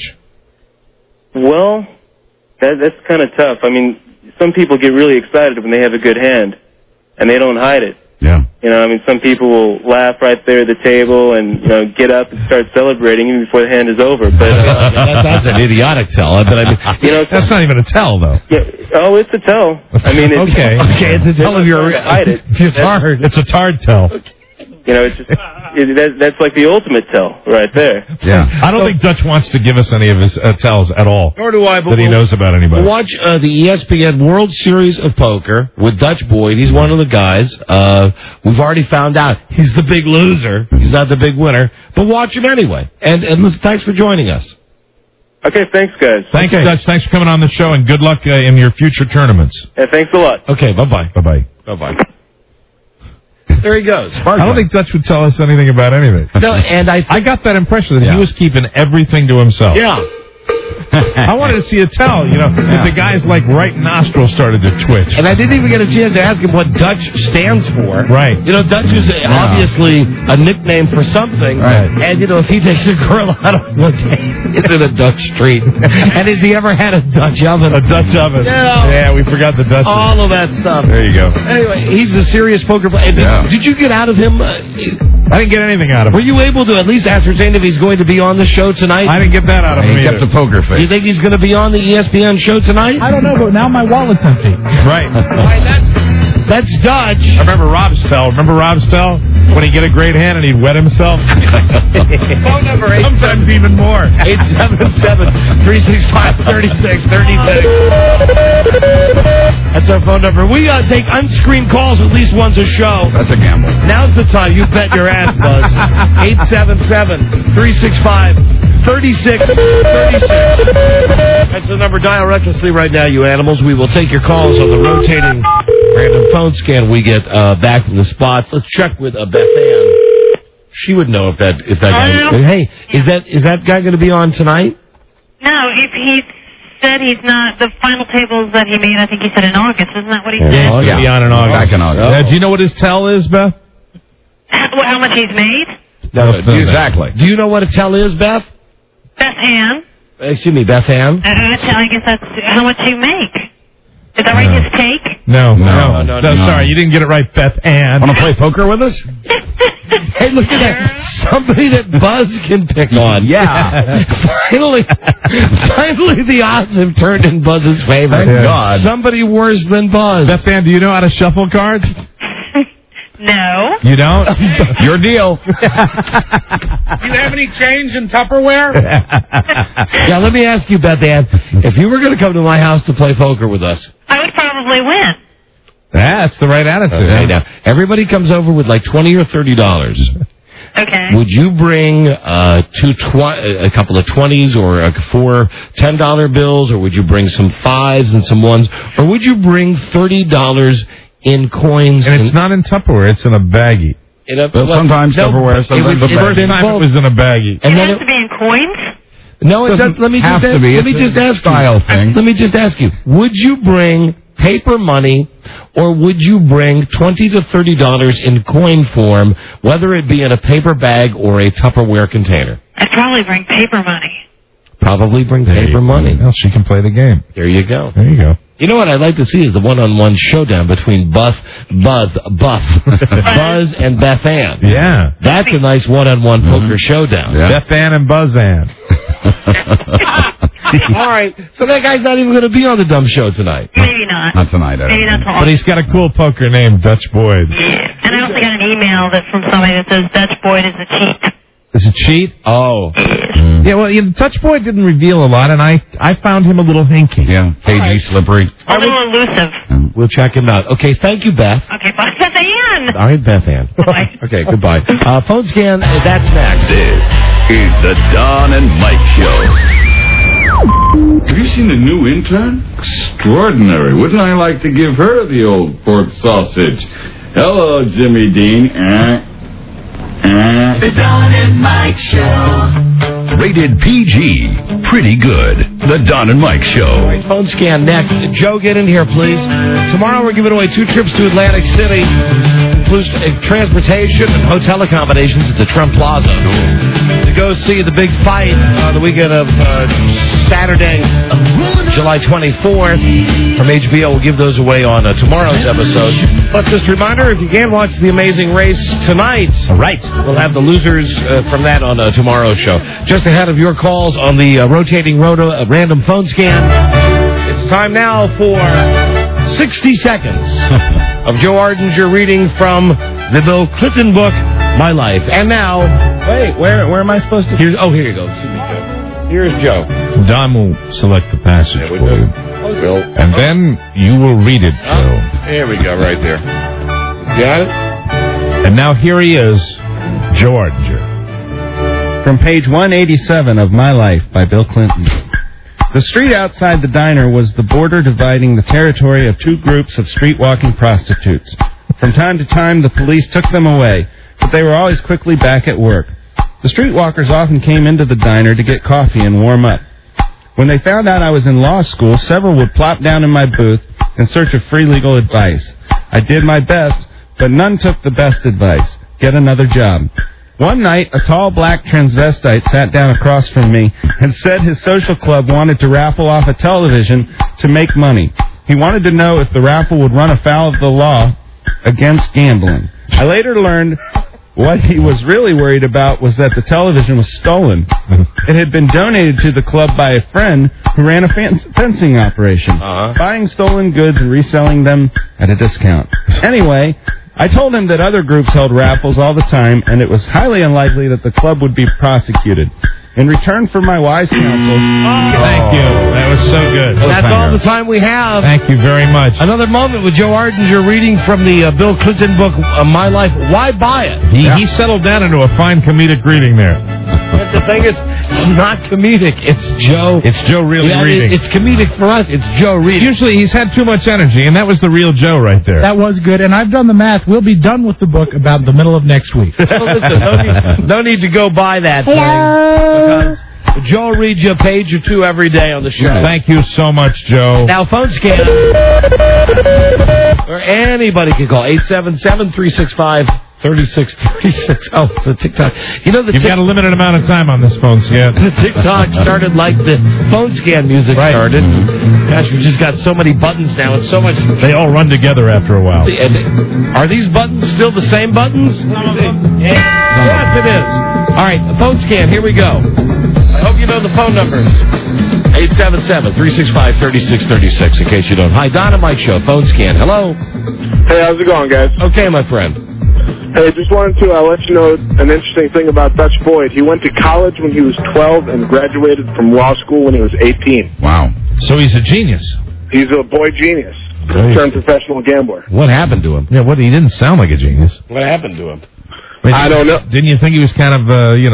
Well, that's kind of tough. I mean, some people get really excited when they have a good hand, and they don't hide it. Yeah. Some people will laugh right there at the table and, get up and start celebrating even before the hand is over. But that's an idiotic tell. But that's not even a tell, though. Yeah. Oh, it's a tell. I mean, okay, it's a tell of your hide it. It's hard. It's a tard tell. It's just that's like the ultimate tell right there. Yeah. I don't think Dutch wants to give us any of his tells at all. Nor do I. But that he knows about anybody. We'll watch the ESPN World Series of Poker with Dutch Boyd. He's one of the guys. We've already found out he's the big loser. He's not the big winner. But watch him anyway. And listen, thanks for joining us. Okay, thanks, guys. Thanks, Dutch. Thanks for coming on the show, and good luck in your future tournaments. Yeah, thanks a lot. Okay, bye-bye. Bye-bye. Bye-bye. There he goes. I don't think Dutch would tell us anything about anything. No, and I got that impression that he was keeping everything to himself. Yeah. I wanted to see a tell, that the guy's right nostril started to twitch. And I didn't even get a chance to ask him what Dutch stands for. Right. Dutch is obviously a nickname for something. Right. And, if he takes a girl out on one day, it's in a Dutch street. And has he ever had a Dutch oven? A Dutch oven. Yeah, we forgot the Dutch oven. All of that stuff. There you go. Anyway, he's a serious poker player. Did you get out of him? I didn't get anything out of him. Were you able to at least ascertain if he's going to be on the show tonight? I didn't get that out of him. He kept the poker face. You think he's going to be on the ESPN show tonight? I don't know, but now my wallet's empty. Right. That's Dutch. I remember Rob's tell. When he'd get a great hand and he'd wet himself? Phone number 8. Sometimes even more. 877-365-3636. That's our phone number. We take unscreened calls at least once a show. That's a gamble. Now's the time. You bet your ass, Buzz. 877-365-3636. That's the number. Dial recklessly right now, you animals. We will take your calls on the rotating random phone scan we get back from the spots. Let's check with Beth Ann. She would know if that guy. Hey, is that guy going to be on tonight? No, if he said he's not. The final tables that he made, I think he said in August. Isn't that what he said? He's going to be on in August. Back in August. Do you know what his tell is, Beth? How much he's made? No, exactly. Do you know what a tell is, Beth? Beth Ann. Excuse me, Beth Ann. I guess that's how much you make. Is that right, his take? No. Sorry, you didn't get it right, Beth Ann. Want to play poker with us? Hey, look at that. Somebody that Buzz can pick on. Yeah. Finally, the odds have turned in Buzz's favor. Thank God. Somebody worse than Buzz. Beth Ann, do you know how to shuffle cards? No. You don't? Your deal. Do you have any change in Tupperware? Now, let me ask you, Beth Ann, if you were going to come to my house to play poker with us. I would probably win. That's the right attitude. Okay, now, everybody comes over with like $20 or $30. Okay. Would you bring a couple of 20s or four $10 bills, or would you bring some 5s and some 1s, or would you bring $30 in coins? And it's not in Tupperware, it's in a baggie. Sometimes Tupperware, sometimes a baggie. The first time it was in a baggie. It has to be in coins? No, it doesn't. Let me just ask you. Would you bring paper money, or would you bring $20 to $30 in coin form, whether it be in a paper bag or a Tupperware container? I'd probably bring paper money. Probably bring paper money. Well, she can play the game. There you go. There you go. You know what I'd like to see is the one-on-one showdown between Buzz and Beth Ann. Yeah. That's a nice one-on-one poker showdown. Yeah. Beth Ann and Buzz Ann. All right, so that guy's not even going to be on the dumb show tonight. Maybe not. Not tonight. Maybe not tomorrow. But he's got a cool poker name, Dutch Boyd. Yeah. And I also got an email that's from somebody that says Dutch Boyd is a cheat. Is it cheat? Oh. Yeah, well, Dutch Boyd didn't reveal a lot, and I found him a little hinky. Yeah, cagey, slippery. A little elusive. We'll check him out. Okay, thank you, Beth. Okay, bye. Beth Ann. All right, Beth Ann. Bye. Okay, goodbye. Phone scan, that's next. This is the Don and Mike Show. Have you seen the new intern? Extraordinary. Wouldn't I like to give her the old pork sausage? Hello, Jimmy Dean. The Don and Mike Show. Rated PG. Pretty good. The Don and Mike Show. Phone scan next. Joe, get in here, please. Tomorrow we're giving away 2 trips to Atlantic City. Includes transportation and hotel accommodations at the Trump Plaza. To go see the big fight on the weekend of Saturday, July 24th from HBO. We'll give those away on tomorrow's episode. But just a reminder, if you can watch The Amazing Race tonight, right, we'll have the losers from that on tomorrow's show. Just ahead of your calls on the rotating random phone scan, it's time now for 60 seconds of Joe Ardinger reading from the Bill Clinton book, My Life. And now, wait, where am I supposed to? Here you go. Excuse me, Joe. Here's Joe. Don will select the passage for you. And then you will read it, Joe. There we go, right there. Got it? And now here he is, Joe Ardinger. From page 187 of My Life by Bill Clinton. The street outside the diner was the border dividing the territory of 2 groups of street-walking prostitutes. From time to time, the police took them away, but they were always quickly back at work. The streetwalkers often came into the diner to get coffee and warm up. When they found out I was in law school, several would plop down in my booth in search of free legal advice. I did my best, but none took the best advice. Get another job. One night, a tall black transvestite sat down across from me and said his social club wanted to raffle off a television to make money. He wanted to know if the raffle would run afoul of the law against gambling. I later learned what he was really worried about was that the television was stolen. It had been donated to the club by a friend who ran a fencing operation, buying stolen goods and reselling them at a discount. Anyway, I told him that other groups held raffles all the time, and it was highly unlikely that the club would be prosecuted. In return for my wise counsel... Thank you. That was so good. That's all the time we have. Thank you very much. Another moment with Joe Ardinger reading from the Bill Clinton book, My Life. Why buy it? He settled down into a fine comedic reading there. But the thing is, it's not comedic. It's Joe. It's Joe really reading. It's comedic for us. It's Joe reading. Usually he's had too much energy, and that was the real Joe right there. That was good, and I've done the math. We'll be done with the book about the middle of next week. So listen, no need to go buy that thing. Because Joe reads you a page or 2 every day on the show. Thank you so much, Joe. Now, phone scan. Or anybody can call 877-365 3636. Oh, the TikTok. You know, You've got a limited amount of time on this phone scan. The TikTok started like the phone scan music started. Gosh, we just got so many buttons now and so much. They all run together after a while. Are these buttons still the same buttons? Yes, it is. All right, phone scan. Here we go. I hope you know the phone numbers. 877-365-3636, in case you don't. Hi, Don and Mike Show, phone scan. Hello. Hey, how's it going, guys? Okay, my friend. Hey, just wanted to let you know an interesting thing about Dutch Boyd. He went to college when he was 12 and graduated from law school when he was 18. Wow. So he's a genius. He's a boy genius. Turned professional gambler. What happened to him? Yeah, he didn't sound like a genius. What happened to him? I don't know. Didn't you think he was kind of,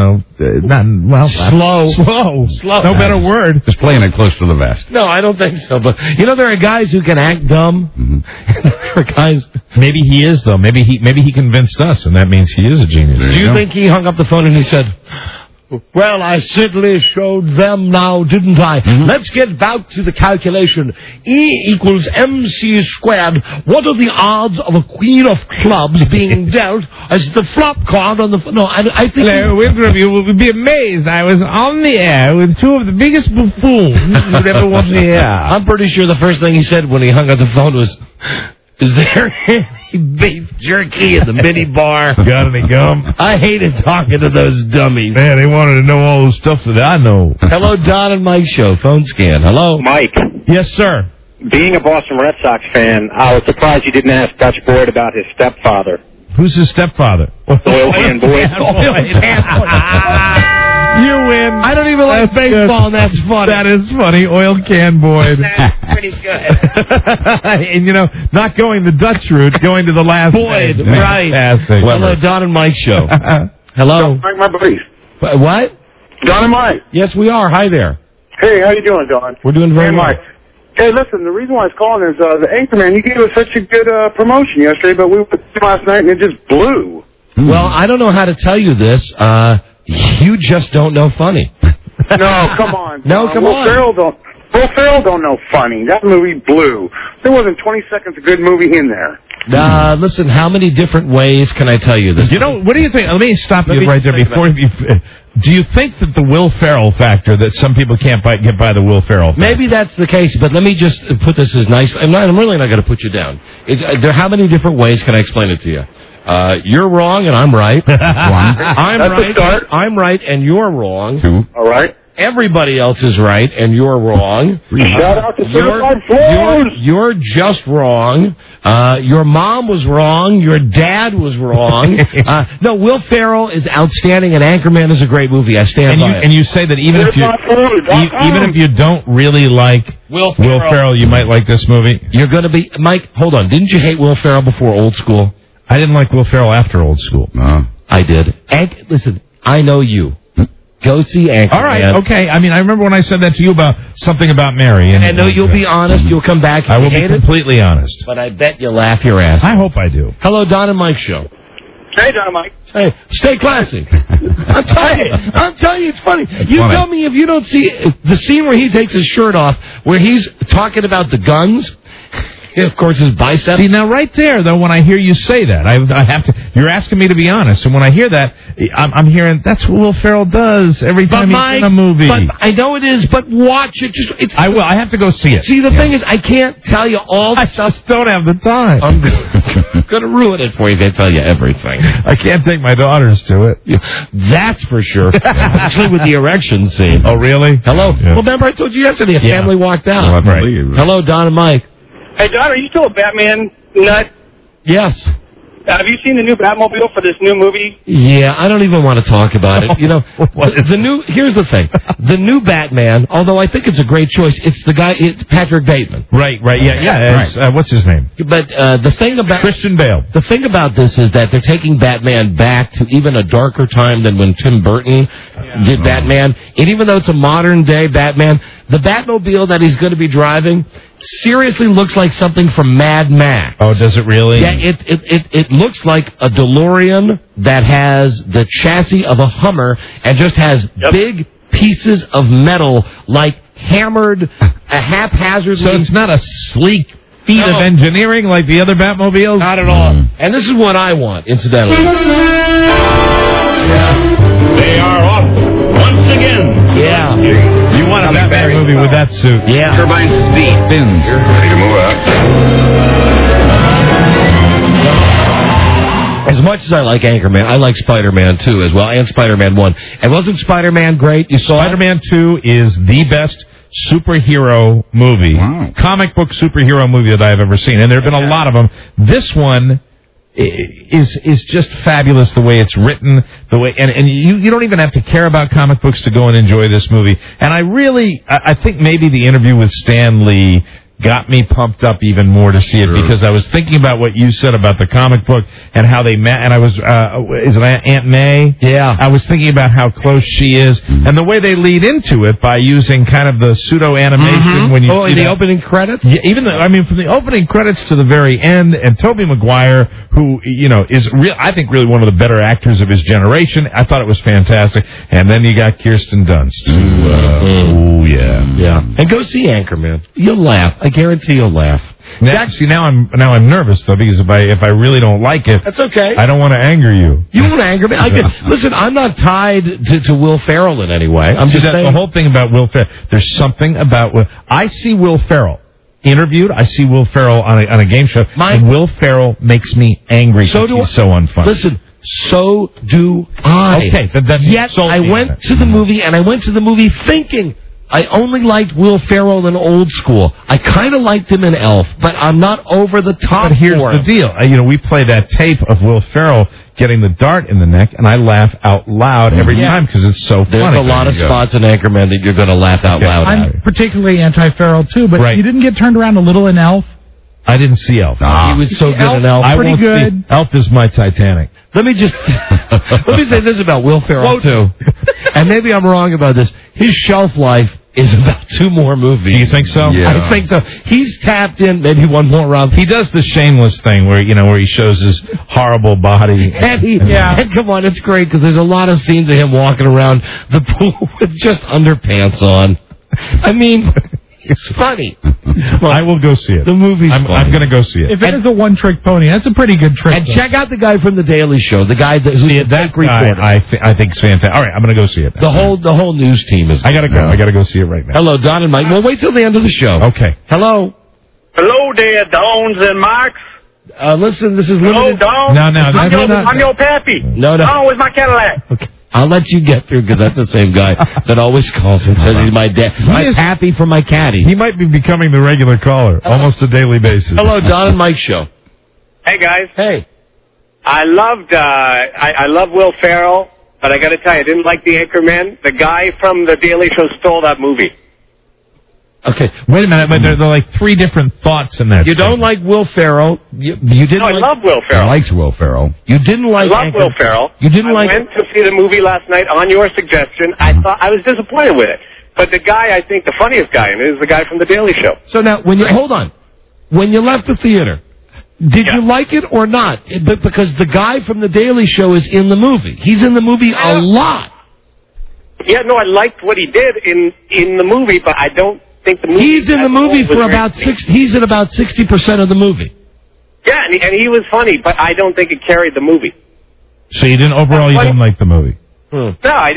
slow? No better word. Just playing it close to the vest. No, I don't think so. But there are guys who can act dumb. There are guys. Maybe he is though. Maybe he convinced us, and that means he is a genius. Do you think he hung up the phone and he said, "Well, I certainly showed them now, didn't I? Let's get back to the calculation. E equals MC squared. What are the odds of a queen of clubs being dealt as the flop card on the... No, I think... Hello, Winthrop, you will be amazed. I was on the air with two of the biggest buffoons you'd ever want to hear. I'm pretty sure the first thing he said when he hung up the phone was... Is there any beef jerky in the mini bar? Got any gum? I hated talking to those dummies. Man, they wanted to know all the stuff that I know. Hello, Don and Mike Show. Phone scan. Hello. Mike. Yes, sir. Being a Boston Red Sox fan, I was surprised you didn't ask Dutch Boyd about his stepfather. Who's his stepfather? Oil Can Boyd. You win. I don't even like baseball, and that's funny. That is funny. Oil Can Boyd. That's pretty good. And, not going the Dutch route, going to the last Boyd, name. right. Fantastic. Hello, Don and Mike Show. Hello. Mike, my buddy. What? Don and Mike. Yes, we are. Hi there. Hey, how you doing, Don? We're doing very well. Mike. Hey, listen, the reason why I was calling is the Anchorman, you gave us such a good promotion yesterday, but we went last night and it just blew. Well, I don't know how to tell you this. You just don't know funny. No, come on. No, come on. Will Ferrell don't know funny. That movie blew. There wasn't 20 seconds of good movie in there. Listen, how many different ways can I tell you this? What do you think? Let me stop you right there before you... Do you think that the Will Ferrell factor, that some people can't get by the Will Ferrell factor? Maybe that's the case, but let me just put this as nice. I'm really not going to put you down. How many different ways can I explain it to you? You're wrong and I'm right. One. I'm right and you're wrong. Two. All right. Everybody else is right and you're wrong. Shout out to Certified Flows. You're just wrong. Your mom was wrong. Your dad was wrong. No, Will Ferrell is outstanding and Anchorman is a great movie. I stand by it. And you say that even if you don't really like Will Ferrell, you might like this movie? You're going to be... Mike, hold on. Didn't you hate Will Ferrell before Old School? I didn't like Will Ferrell after Old School. I did. Listen, I know you. Go see Anchorman. All right, okay. I remember when I said that to you about something about Mary. And I know you'll be honest. You'll come back and I will be completely honest. But I bet you'll laugh your ass. I hope I do. Hello, Don and Mike Show. Hey, Don and Mike. Hey, stay classy. I'm telling you, it's funny. Tell me if you don't see the scene where he takes his shirt off, where he's talking about the guns. Of course, his biceps. See, now right there, though, when I hear you say that, I have to. You're asking me to be honest, and when I hear that, I'm hearing that's what Will Ferrell does every time he's in a movie. But I know it is. But watch it. I will. I have to go see it. See, the thing is, I can't tell you all the stuff. I just don't have the time. I'm going to ruin it for you if I tell you everything. I can't take my daughters to it. That's for sure. Especially with the erection scene. Oh, really? Hello. Yeah. Well, remember I told you yesterday a family walked out. Well, right. Hello, Don and Mike. Hey, Don, are you still a Batman nut? Yes. Have you seen the new Batmobile for this new movie? Yeah, I don't even want to talk about it. Here's the thing. The new Batman, although I think it's a great choice, it's Patrick Bateman. Right, yeah. Right. What's his name? But the thing about... Christian Bale. The thing about this is that they're taking Batman back to even a darker time than when Tim Burton did Batman. And even though it's a modern day Batman, the Batmobile that he's going to be driving seriously looks like something from Mad Max. Oh, does it really? Yeah, it looks like a DeLorean that has the chassis of a Hummer and just has big pieces of metal like hammered haphazardly. So it's not a sleek feat of engineering like the other Batmobiles? Not at all. And this is what I want, incidentally. They are off once again. Yeah. You want a Batman movie with that suit. Yeah. Turbine speed. Fins. You're ready to move out. As much as I like Anchorman, I like Spider-Man 2 as well, and Spider-Man 1. And wasn't Spider-Man great? You saw Spider-Man 2 is the best superhero movie, comic book superhero movie that I've ever seen. And there have been a lot of them. This one is just fabulous, the way it's written, the way, and you don't even have to care about comic books to go and enjoy this movie. And I think maybe the interview with Stan Lee got me pumped up even more to see it, because I was thinking about what you said about the comic book and how they met, and I was, is it Aunt May? Yeah. I was thinking about how close she is, and the way they lead into it by using kind of the pseudo-animation when you see in the that. opening credits? Yeah, from the opening credits to the very end, and Tobey Maguire, who, is I think really one of the better actors of his generation. I thought it was fantastic. And then you got Kirsten Dunst. Yeah. And go see Anchorman. You'll laugh. I guarantee you'll laugh. Now I'm nervous though, because if I really don't like it, that's okay. I don't want to anger you. You won't anger me. Listen, I'm not tied to Will Ferrell in any way. I'm just saying. The whole thing about Will Ferrell. There's something about I see Will Ferrell interviewed. I see Will Ferrell on a game show. And Will Ferrell makes me angry. So do he's so unfunny. Listen. So do I. Okay, yet I went to the movie, and I went to the movie thinking I only liked Will Ferrell in Old School. I kind of liked him in Elf, but I'm not over the top. But here's the deal. We play that tape of Will Ferrell getting the dart in the neck, and I laugh out loud every time because it's so funny. There's a lot of spots in Anchorman that you're going to laugh out loud at. I'm particularly anti-Ferrell, too, but you didn't get turned around a little in Elf? I didn't see Elf. He was so good in Elf. Pretty good. Elf is my Titanic. Let me say this about Will Ferrell, too. And maybe I'm wrong about this. His shelf life is about 2 more movies. Do you think so? Yeah. I think so. He's tapped in maybe 1 more round. He does the shameless thing where he shows his horrible body. And come on, it's great because there's a lot of scenes of him walking around the pool with just underpants on. I mean, it's funny. I will go see it. The movie's funny. I'm going to go see it. If it is a one-trick pony, that's a pretty good trick. And check out the guy from The Daily Show, the guy who's the bank reporter. I think it's fantastic. All right, I'm going to go see it. The whole news team is. I got to go. I got to go see it right now. Hello, Don and Mike. We'll wait till the end of the show. Okay. Hello. Hello there, Dons and Marks. Listen, this is limited. Hello, Dons. I'm your pappy. No. Oh, where's my Cadillac? Okay. I'll let you get through because that's the same guy that always calls and says he's my dad. My pappy for my caddy. He might be becoming the regular caller, almost a daily basis. Hello, Don and Mike show. Hey guys. Hey. I love Will Ferrell, but I got to tell you, I didn't like the Anchorman. The guy from The Daily Show stole that movie. Okay, wait a minute, but there are like 3 different thoughts in that. You don't like Will Ferrell. You didn't. No, I love Will Ferrell. I liked Will Ferrell. You didn't like. I love Will Ferrell. You didn't I went to see the movie last night on your suggestion. I thought I was disappointed with it, but the guy, I think the funniest guy in it is the guy from The Daily Show. So now, hold on, when you left the theater, did you like it or not? Because the guy from The Daily Show is in the movie. He's in the movie a lot. Yeah, no, I liked what he did in the movie, but I don't think the movie. He's in the movie for about 60. He's in about 60% of the movie. Yeah, and he was funny, but I don't think it carried the movie. So you didn't like the movie? No,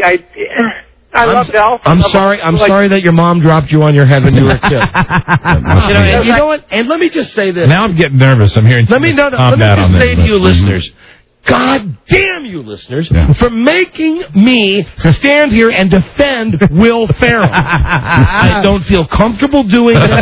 I loved Elf. I'm sorry that your mom dropped you on your head when you were a kid. And you know what? And let me just say this. Now I'm getting nervous. I'm hearing. Let me just say to you, listeners. God damn you, listeners, for making me stand here and defend Will Ferrell. I don't feel comfortable doing it.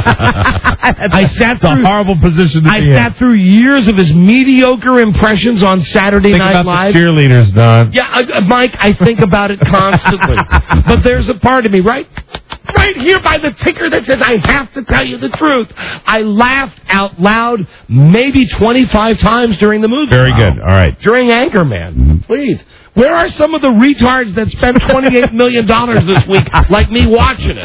I sat through a horrible position to be in. I sat through years of his mediocre impressions on Saturday Night Live. The cheerleaders, Don. Yeah, Mike, I think about it constantly. But there's a part of me, right here by the ticker that says I have to tell you the truth. I laughed out loud maybe 25 times during the movie. Very good. All right. During Anchorman. Please. Where are some of the retards that spent $28 million this week like me watching it?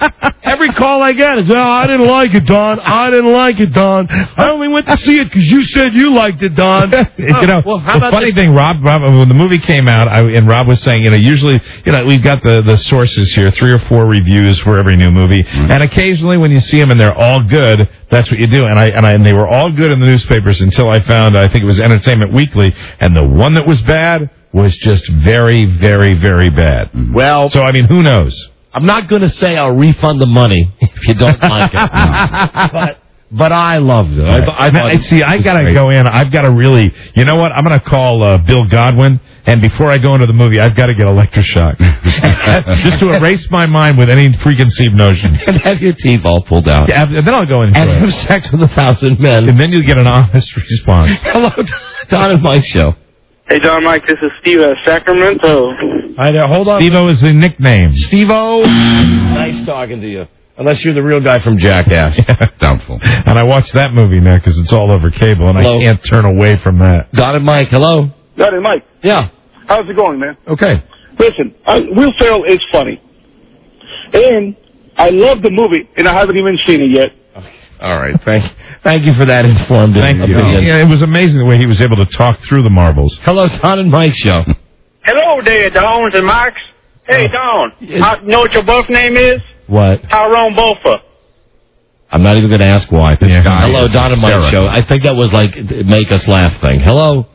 Every call I get is, "Oh, I didn't like it, Don. I didn't like it, Don. I only went to see it because you said you liked it, Don." The funny thing, Rob, when the movie came out, and Rob was saying, usually, we've got the sources here, 3 or 4 reviews for every new movie, and occasionally when you see them and they're all good, that's what you do. And they were all good in the newspapers until I found, I think it was Entertainment Weekly, and the one that was bad was just very, very, very bad. Well, so who knows? I'm not going to say I'll refund the money if you don't like it. But I loved it. I got to go in. I've got to really, you know what? I'm going to call Bill Godwin, and before I go into the movie, I've got to get electroshock. Just to erase my mind with any preconceived notions. And have your teeth all pulled out. Yeah, and then I'll go in and have sex with 1,000 men. And then you'll get an honest response. Hello, Don and Mike Show. Hey, Don, Mike, this is Steve at Sacramento. Hi there, hold on. Steve-O is the nickname. Steve-O, nice talking to you. Unless you're the real guy from Jackass. Doubtful. And I watched that movie now because it's all over cable, and I can't turn away from that. Don and Mike, hello. Don and Mike. Yeah. How's it going, man? Okay. Listen, Will Ferrell is funny. And I love the movie, and I haven't even seen it yet. All right. Thank you for that informed opinion. Yeah, it was amazing the way he was able to talk through the marbles. Hello, Don and Mike Show. Hello there, Dons and Marks. Hey, Don, you know what your birth name is? What? Tyrone Bofa. I'm not even going to ask why. This guy Hello, Don and Mike hysterical. Show. I think that was like make us laugh thing. Hello.